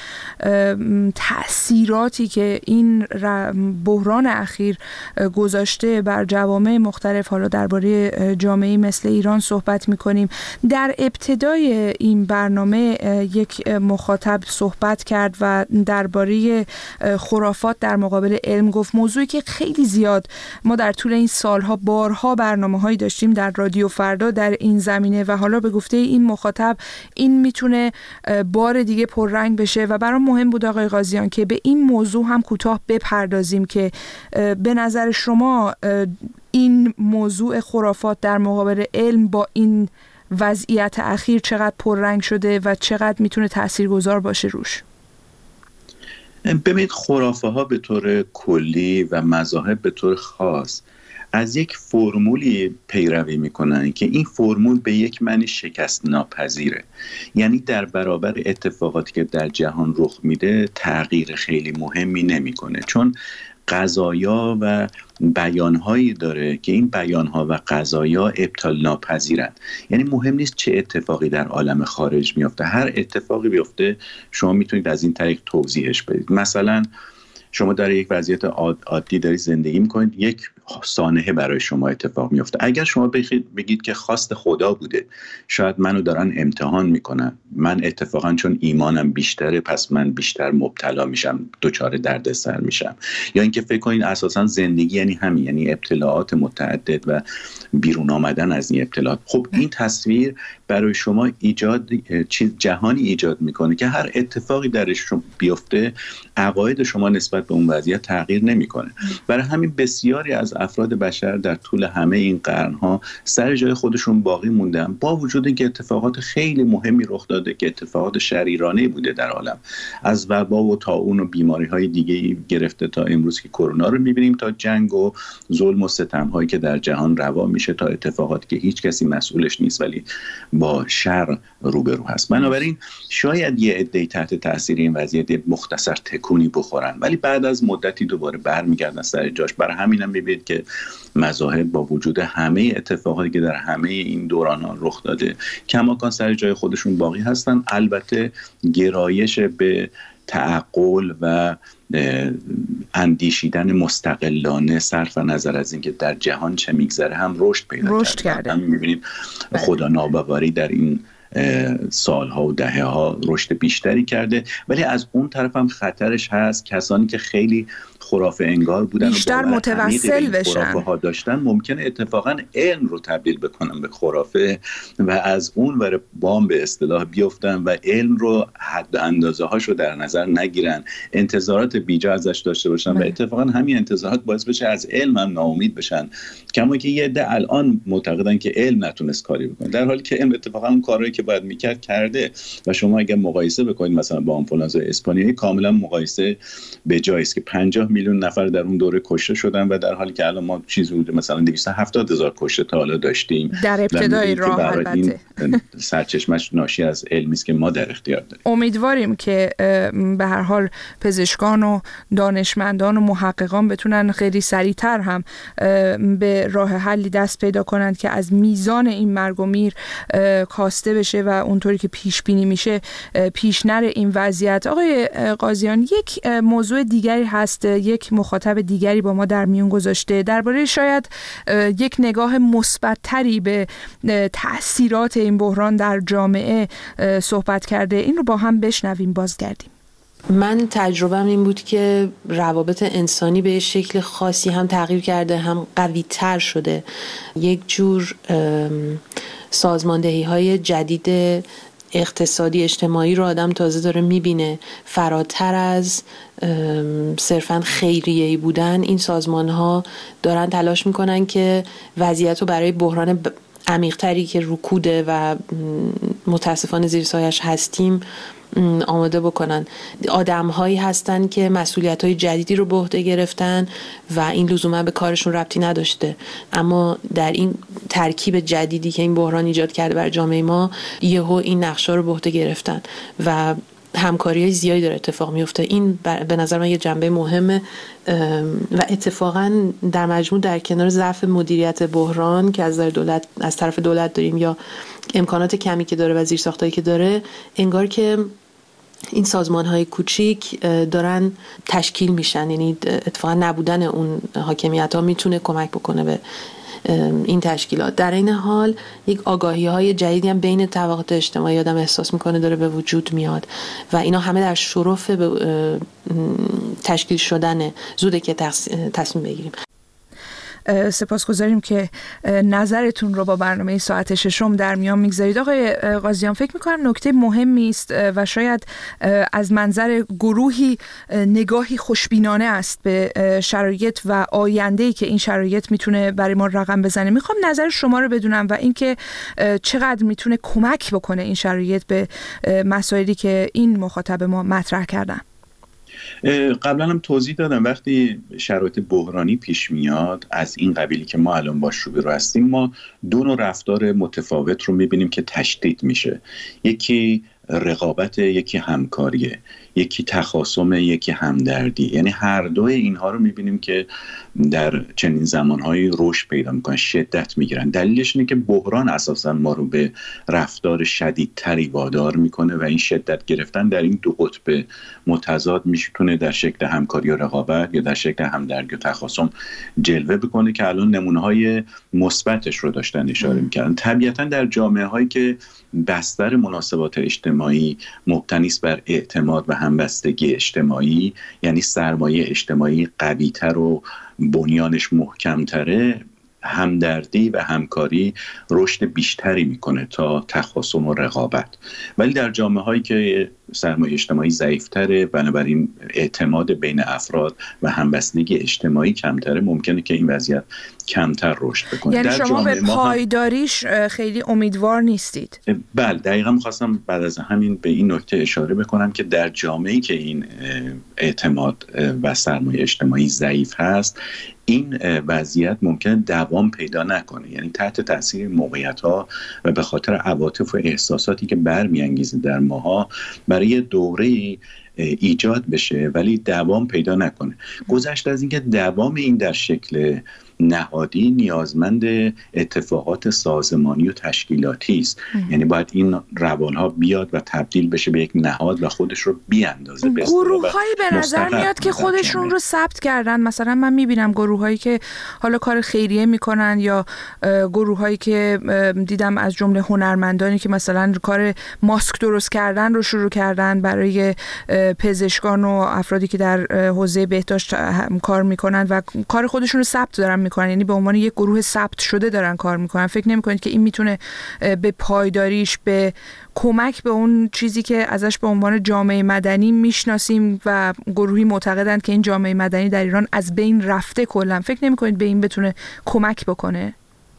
تأثیراتی که این بحران اخیر گذاشته بر جوامع مختلف، حالا درباره جامعه مثل ایران صحبت می‌کنیم. در ابتدای این برنامه یک مخاطب صحبت کرد و درباره خرافات در مقابل علم گفت، موضوعی که خیلی زیاد ما در طول این سالها بارها برنامه‌هایی داشتیم در رادیو فردا در این زمینه و حالا به گفته این مخاطب این میتونه بار دیگه پررنگ بشه و برام مهم بود آقای قاضیان که به این موضوع هم کوتاه بپردازیم که به نظر شما این موضوع خرافات در مقابل علم با این وضعیت اخیر چقدر پررنگ شده و چقدر میتونه تاثیرگذار باشه روش. ببینید، خرافه ها به طور کلی و مذاهب به طور خاص از یک فرمولی پیروی میکنن که این فرمول به یک معنی شکست ناپذیره، یعنی در برابر اتفاقاتی که در جهان رخ میده تغییر خیلی مهمی نمیکنه، چون قضایا و بیانهایی داره که این بیانها و قضایا ابطال ناپذیرن. یعنی مهم نیست چه اتفاقی در عالم خارج میفته، هر اتفاقی بیفته شما میتونید از این طریق توضیحش بدید. مثلا شما در یک وضعیت عادی دارید زندگی میکنید، یک سانحه برای شما اتفاق میفته. اگر شما بگید که خواست خدا بوده، شاید منو دارن امتحان میکنن، من اتفاقا چون ایمانم بیشتره پس من بیشتر مبتلا میشم، دچار دردسر میشم، یا اینکه فکر کنید اساسا زندگی یعنی همین، یعنی ابتلاعات متعدد و بیرون آمدن از این ابتلاعات. خب این تصویر برای شما جهانی ایجاد میکنه که هر اتفاقی درش بیفته عقاید شما نسبت به اون وضعیت تغییر نمیکنه. برای همین بسیاری از افراد بشر در طول همه این قرنها سر جای خودشون باقی موندن، با وجود اینکه اتفاقات خیلی مهمی رخ داده که اتفاقات شریرانه بوده در عالم، از وبا و طاعون و بیماری‌های دیگه گرفته تا امروز که کرونا رو می‌بینیم، تا جنگ و ظلم و ستم‌هایی که در جهان روا میشه، تا اتفاقاتی که هیچ کسی مسئولش نیست ولی با شر روبرو هست. بنابراین شاید یه عده‌ای تحت تاثیر این وضعیت مختصر تکونی بخورن، ولی بعد از مدتی دوباره برمیگردن سر جاش. برای همینم می‌بینید که مذاهب با وجود همه اتفاقاتی که در همه این دوران‌ها رخ داده کماکان سر جای خودشون باقی هستن. البته گرایش به تعقل و اندیشیدن مستقلانه صرف نظر از اینکه در جهان چه میگذره هم رشد پیدا کرده. هم می‌بینید خدا ناباوری در این سالها و دهه‌ها رشد بیشتری کرده، ولی از اون طرف هم خطرش هست. کسانی که خیلی خرافه انگار بودن بیشتر متوسل بشن، خرافه ها داشتن، ممکنه اتفاقا علم رو تبدیل بکنن به خرافه و از اون ور بام به اصطلاح بیفتن و علم رو حد اندازه هاشو در نظر نگیرن، انتظارات بیجا ازش داشته باشن و اتفاقا همین انتظارات باعث بشه از علم هم ناامید بشن. کما که یه عده الان معتقدن که علم نتونست کاری بکنه، در حالی که علم اتفاقا اون کارهایی که باید میکرد کرده. و شما اگه مقایسه بکنید مثلا با آنفولانزا اسپانیایی، کاملا مقایسه به جایی است که 50 میلیون نفر در اون دوره کشته شدن و در حالی که الان ما چیزی بوده مثلا 270,000 کشته تا حالا داشتیم در ابتدای راه. البته سرچشمش ناشی از علمی است که ما در اختیار داریم. امیدواریم که به هر حال پزشکان و دانشمندان و محققان بتونن خیلی سریعتر هم به راه حلی دست پیدا کنند که از میزان این مرگ و میر کاسته بشه و اونطوری که پیش بینی میشه پیش نره این وضعیت. آقای قاضیان، یک موضوع دیگری هست، یک مخاطب دیگری با ما در میون گذاشته، درباره شاید یک نگاه مثبت‌تری به تأثیرات این بحران در جامعه صحبت کرده. این رو با هم بشنویم، بازگردیم. من تجربه‌م این بود که روابط انسانی به شکل خاصی هم تغییر کرده، هم قوی‌تر شده. یک جور سازماندهی‌های جدید اقتصادی اجتماعی رو آدم تازه داره میبینه، فراتر از صرفاً خیریه‌ای بودن. این سازمان‌ها دارن تلاش میکنن که وضعیت رو برای بحران عمیق‌تری که رکوده و متاسفانه زیر سایش هستیم آماده بکنن. آدم‌هایی هستن که مسئولیت‌های جدیدی رو به عهده گرفتن و این لزوما به کارشون ربطی نداشته، اما در این ترکیب جدیدی که این بحران ایجاد کرده بر جامعه ما، یهو این نقشا رو به عهده گرفتن و همکاری‌های زیادی داره اتفاق میفته. این به نظر من یه جنبه مهمه و اتفاقا در مجموع در کنار ضعف مدیریت بحران که از طرف دولت داریم یا امکانات کمی که داره و زیرساختایی که داره، انگار که این سازمان‌های کوچیک دارن تشکیل میشن. یعنی اتفاقا نبودن اون حاکمیت‌ها میتونه کمک بکنه به این تشکیلات. در این حال یک آگاهی‌های جدیدی هم بین طبقات اجتماعی آدم احساس میکنه داره به وجود میاد و اینا همه در شرف تشکیل شدن. زوده که تصمیم بگیریم. سپاسگزاریم که نظرتون رو با برنامه ساعت ششم در میان میگذارید. آقای قاضیان، فکر میکنم نکته مهمی است و شاید از منظر گروهی نگاهی خوشبینانه است به شرایط و آینده‌ای که این شرایط میتونه برای ما رقم بزنه. میخوام نظر شما رو بدونم و اینکه چقدر میتونه کمک بکنه این شرایط به مسائلی که این مخاطب ما مطرح کردن. قبلا هم توضیح دادم وقتی شرایط بحرانی پیش میاد از این قبیلی که ما الان باش روبرو هستیم، ما دو نوع رفتار متفاوت رو میبینیم که تشدید میشه. یکی رقابت، یکی همکاریه، یکی تخاصم، یکی همدردی. یعنی هر دوی اینها رو میبینیم که در چنین زمانهایی رشد پیدا میکنن، شدت میگیرن. دلیلش اینه که بحران اساسا ما رو به رفتار شدیدتری وادار میکنه و این شدت گرفتن در این دو قطب متضاد میتونه در شکل همکاری و رقابت یا در شکل همدردی و تخاصم جلوه بکنه که الان نمونه‌های مثبتش رو داشتن اشاره میکردن. طبیعتا در جامعه هایی که بستر مناسبات اجتماعی مبتنی است بر اعتماد و همبستگی اجتماعی، یعنی سرمایه اجتماعی قوی‌تر و بنیانش محکم‌تره، همدردی و همکاری رشد بیشتری میکنه تا تخاصم و رقابت. ولی در جامعه هایی که سرمایه اجتماعی ضعیفتره، بنابراین اعتماد بین افراد و همبستگی اجتماعی کمتره، ممکنه که این وضعیت کمتر رشد بکنه. یعنی شما به پایداریش خیلی امیدوار نیستید؟ بله، دقیقا میخواستم بعد از همین به این نکته اشاره بکنم که در جامعه‌ای که این اعتماد و سرمایه اجتماعی ضعیف هست، این وضعیت ممکنه دوام پیدا نکنه. یعنی تحت تاثیر موقعیت‌ها و به خاطر عواطف و احساساتی که برمی‌انگیزه در ماها برای دوره ایجاد بشه ولی دوام پیدا نکنه. گذشته از اینکه دوام این در شکل نهادی نیازمند اتفاقات سازمانی و تشکیلاتی است. یعنی باید این روالها بیاد و تبدیل بشه به یک نهاد و خودش رو بیاندازه. گروه‌هایی به نظر میاد که خودشون رو ثبت کردن. مثلا من میبینم گروه‌هایی که حالا کار خیریه میکنن یا گروه‌هایی که دیدم از جمله هنرمندانی که مثلا کار ماسک درست کردن رو شروع کردن برای پزشکان و افرادی که در حوزه بهداشت کار میکنن و کار خودشون رو ثبت دارن میکنن، یعنی به عنوان یک گروه ثبت شده دارن کار میکنن. فکر نمیکنید که این میتونه به پایداریش، به کمک به اون چیزی که ازش به عنوان جامعه مدنی میشناسیم و گروهی معتقدند که این جامعه مدنی در ایران از بین رفته کلا، فکر نمیکنید به این بتونه کمک بکنه؟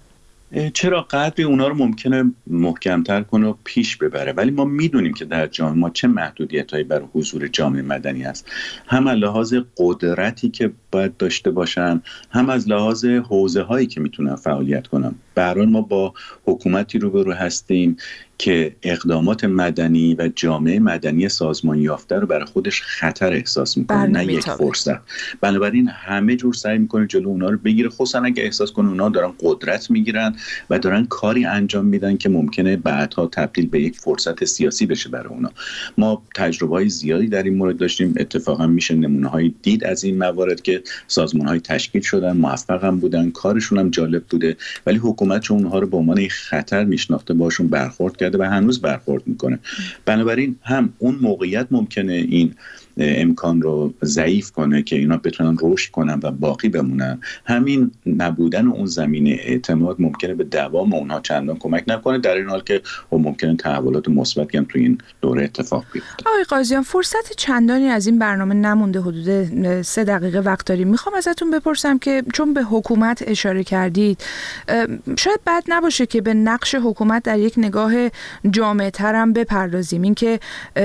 چرا قدری اونا رو ممکنه محکمتر کنه و پیش ببره، ولی ما میدونیم که در جامعه ما چه محدودیت‌هایی برای حضور جامعه مدنی هست، هم از لحاظ قدرتی که باید داشته باشن، هم از لحاظ حوزه‌هایی که میتونن فعالیت کنن. به هر حال ما با حکومتی روبرو هستیم که اقدامات مدنی و جامعه مدنی سازمانی یافته رو برای خودش خطر احساس میکنه، نه یک فرصت. بنابراین همه جور سعی میکنه جلو اونا رو بگیره، خصوصا اگه احساس کنه اونا دارن قدرت میگیرن و دارن کاری انجام میدن که ممکنه بعدها تبدیل به یک فرصت سیاسی بشه برای اونا. ما تجربه‌های زیادی در این مورد داشتیم. اتفاقا میشه نمونه‌های دید از این موارد که سازمان‌های تشکیل شدن، موفق هم بودن، کارشون هم جالب بوده، ولی حکومت چون اونها رو به عنوان خطر میشناخته باشون برخورد کرده و هنوز برخورد میکنه. بنابراین هم اون موقعیت ممکنه این امکان رو ضعیف کنه که اینا بتونن رشد کنن و باقی بمونن، همین نبودن اون زمینه اعتماد ممکنه به دوام اونها چندان کمک نکنه، در این حال که ممکنه تحولات مثبتی هم تو این دوره اتفاق بیفته. آقای قاضیان، فرصت چندانی از این برنامه نمونده، حدود 3 دقیقه وقت داریم. میخوام ازتون بپرسم که چون به حکومت اشاره کردید، شاید بد نباشه که به نقش حکومت در یک نگاه جامع‌تر هم بپردازیم. اینکه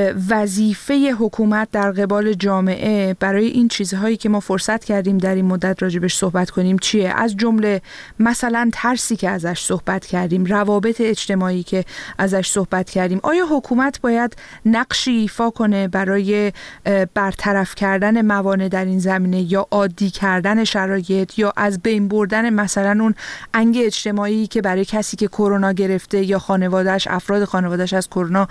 وظیفه حکومت در قبال جامعه برای این چیزهایی که ما فرصت کردیم در این مدت راجبش صحبت کنیم چیه؟ از جمله مثلا ترسی که ازش صحبت کردیم، روابط اجتماعی که ازش صحبت کردیم. آیا حکومت باید نقشی ایفا کنه برای برطرف کردن موانع در این زمینه یا عادی کردن شرایط یا از بین بردن مثلا اون انگ اجتماعی که برای کسی که کرونا گرفته یا خانواده‌اش، افراد خانواده‌اش از کرونا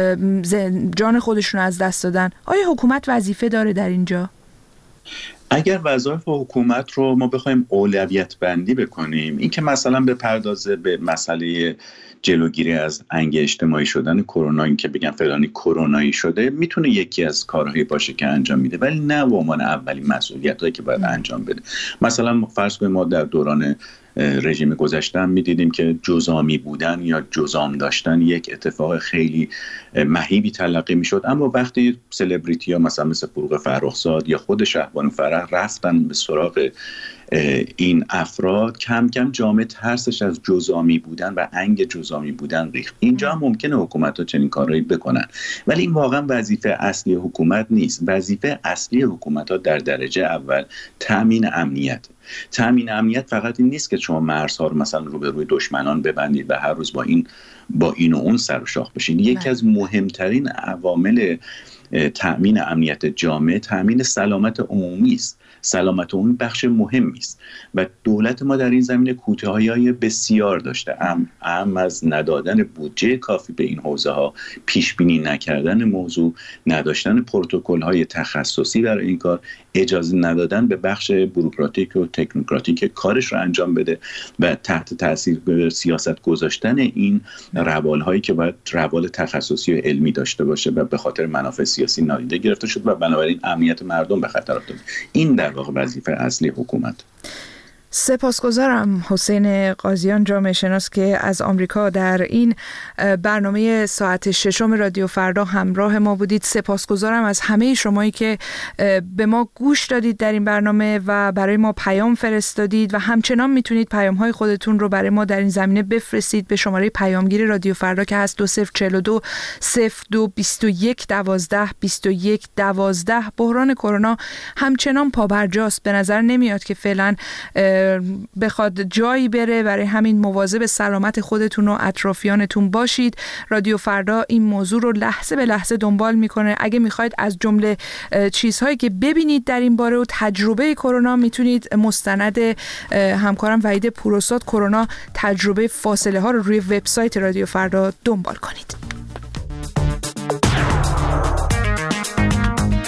جان خودشون از دست دادن؟ آیا حکومت وظیفه داره در اینجا؟ اگر وظایف حکومت رو ما بخوایم اولویت بندی بکنیم، این که مثلا بپردازه به مسئله جلوگیری از انگ اجتماعی شدن کرونا، این که بگم فلانی کرونایی شده، میتونه یکی از کارهایی باشه که انجام میده، ولی نه به عنوان اولین مسئولیتایی که باید انجام بده. مثلا فرض کنیم ما در دوران رژیم گذشته هم می‌دیدیم که جزامی بودن یا جزام داشتن یک اتفاق خیلی مهیبی تلقی می‌شد، اما وقتی سلبریتی ها مثلا مثل فروغ فرخزاد یا خود شهبانو فرح رفتن به سراغ این افراد، کم کم جامعه ترسش از جزامی بودن و انگ جزامی بودن ریخت. اینجا هم ممکنه حکومت‌ها چنین کارهایی بکنن، ولی این واقعا وظیفه اصلی حکومت نیست. وظیفه اصلی حکومت‌ها در درجه اول تأمین امنیت. تأمین امنیت فقط این نیست که شما مرزها رو مثلا روبروی دشمنان ببندید و هر روز با این و اون سر و شاخ بشین. یکی از مهمترین عوامل تأمین امنیت جامعه تأمین سلامت عمومی است. سلامت عمومی بخش مهمی است و دولت ما در این زمینه کوتاهی‌های بسیار داشته، اهم از ندادن بودجه کافی به این حوزه ها، پیش بینی نکردن موضوع، نداشتن پروتکل‌های تخصصی برای این کار، اجازه ندادن به بخش بوروکراتیک و تکنوکراتیک کارش رو انجام بده و تحت تاثیر سیاست گذاشتن این روال‌هایی که باید روال تخصصی و علمی داشته باشه و به خاطر منافع سیاسی نادیده گرفته شد و بنابراین امنیت مردم به خطر افتاد. این در واقع وظیفه اصلی حکومت. سپاسگزارم حسین قاضیان، جامعه شناس که از آمریکا در این برنامه ساعت 6 رادیو فردا همراه ما بودید. سپاسگزارم از همه شمایی که به ما گوش دادید در این برنامه و برای ما پیام فرستادید و همچنان میتونید پیام‌های خودتون رو برای ما در این زمینه بفرستید به شماره پیامگیر رادیو فردا که هست 2042 02 21 12 21 12. بحران کرونا همچنان پابرجاست، به نظر نمیاد که فعلا بخواد جایی بره. برای همین مواظب سلامت خودتون و اطرافیانتون باشید. رادیو فردا این موضوع رو لحظه به لحظه دنبال میکنه. اگه میخواید از جمله چیزهایی که ببینید در این باره و تجربه کرونا، میتونید مستند همکارم وحید پوراستاد کرونا تجربه فاصله ها رو روی وبسایت رادیو فردا دنبال کنید.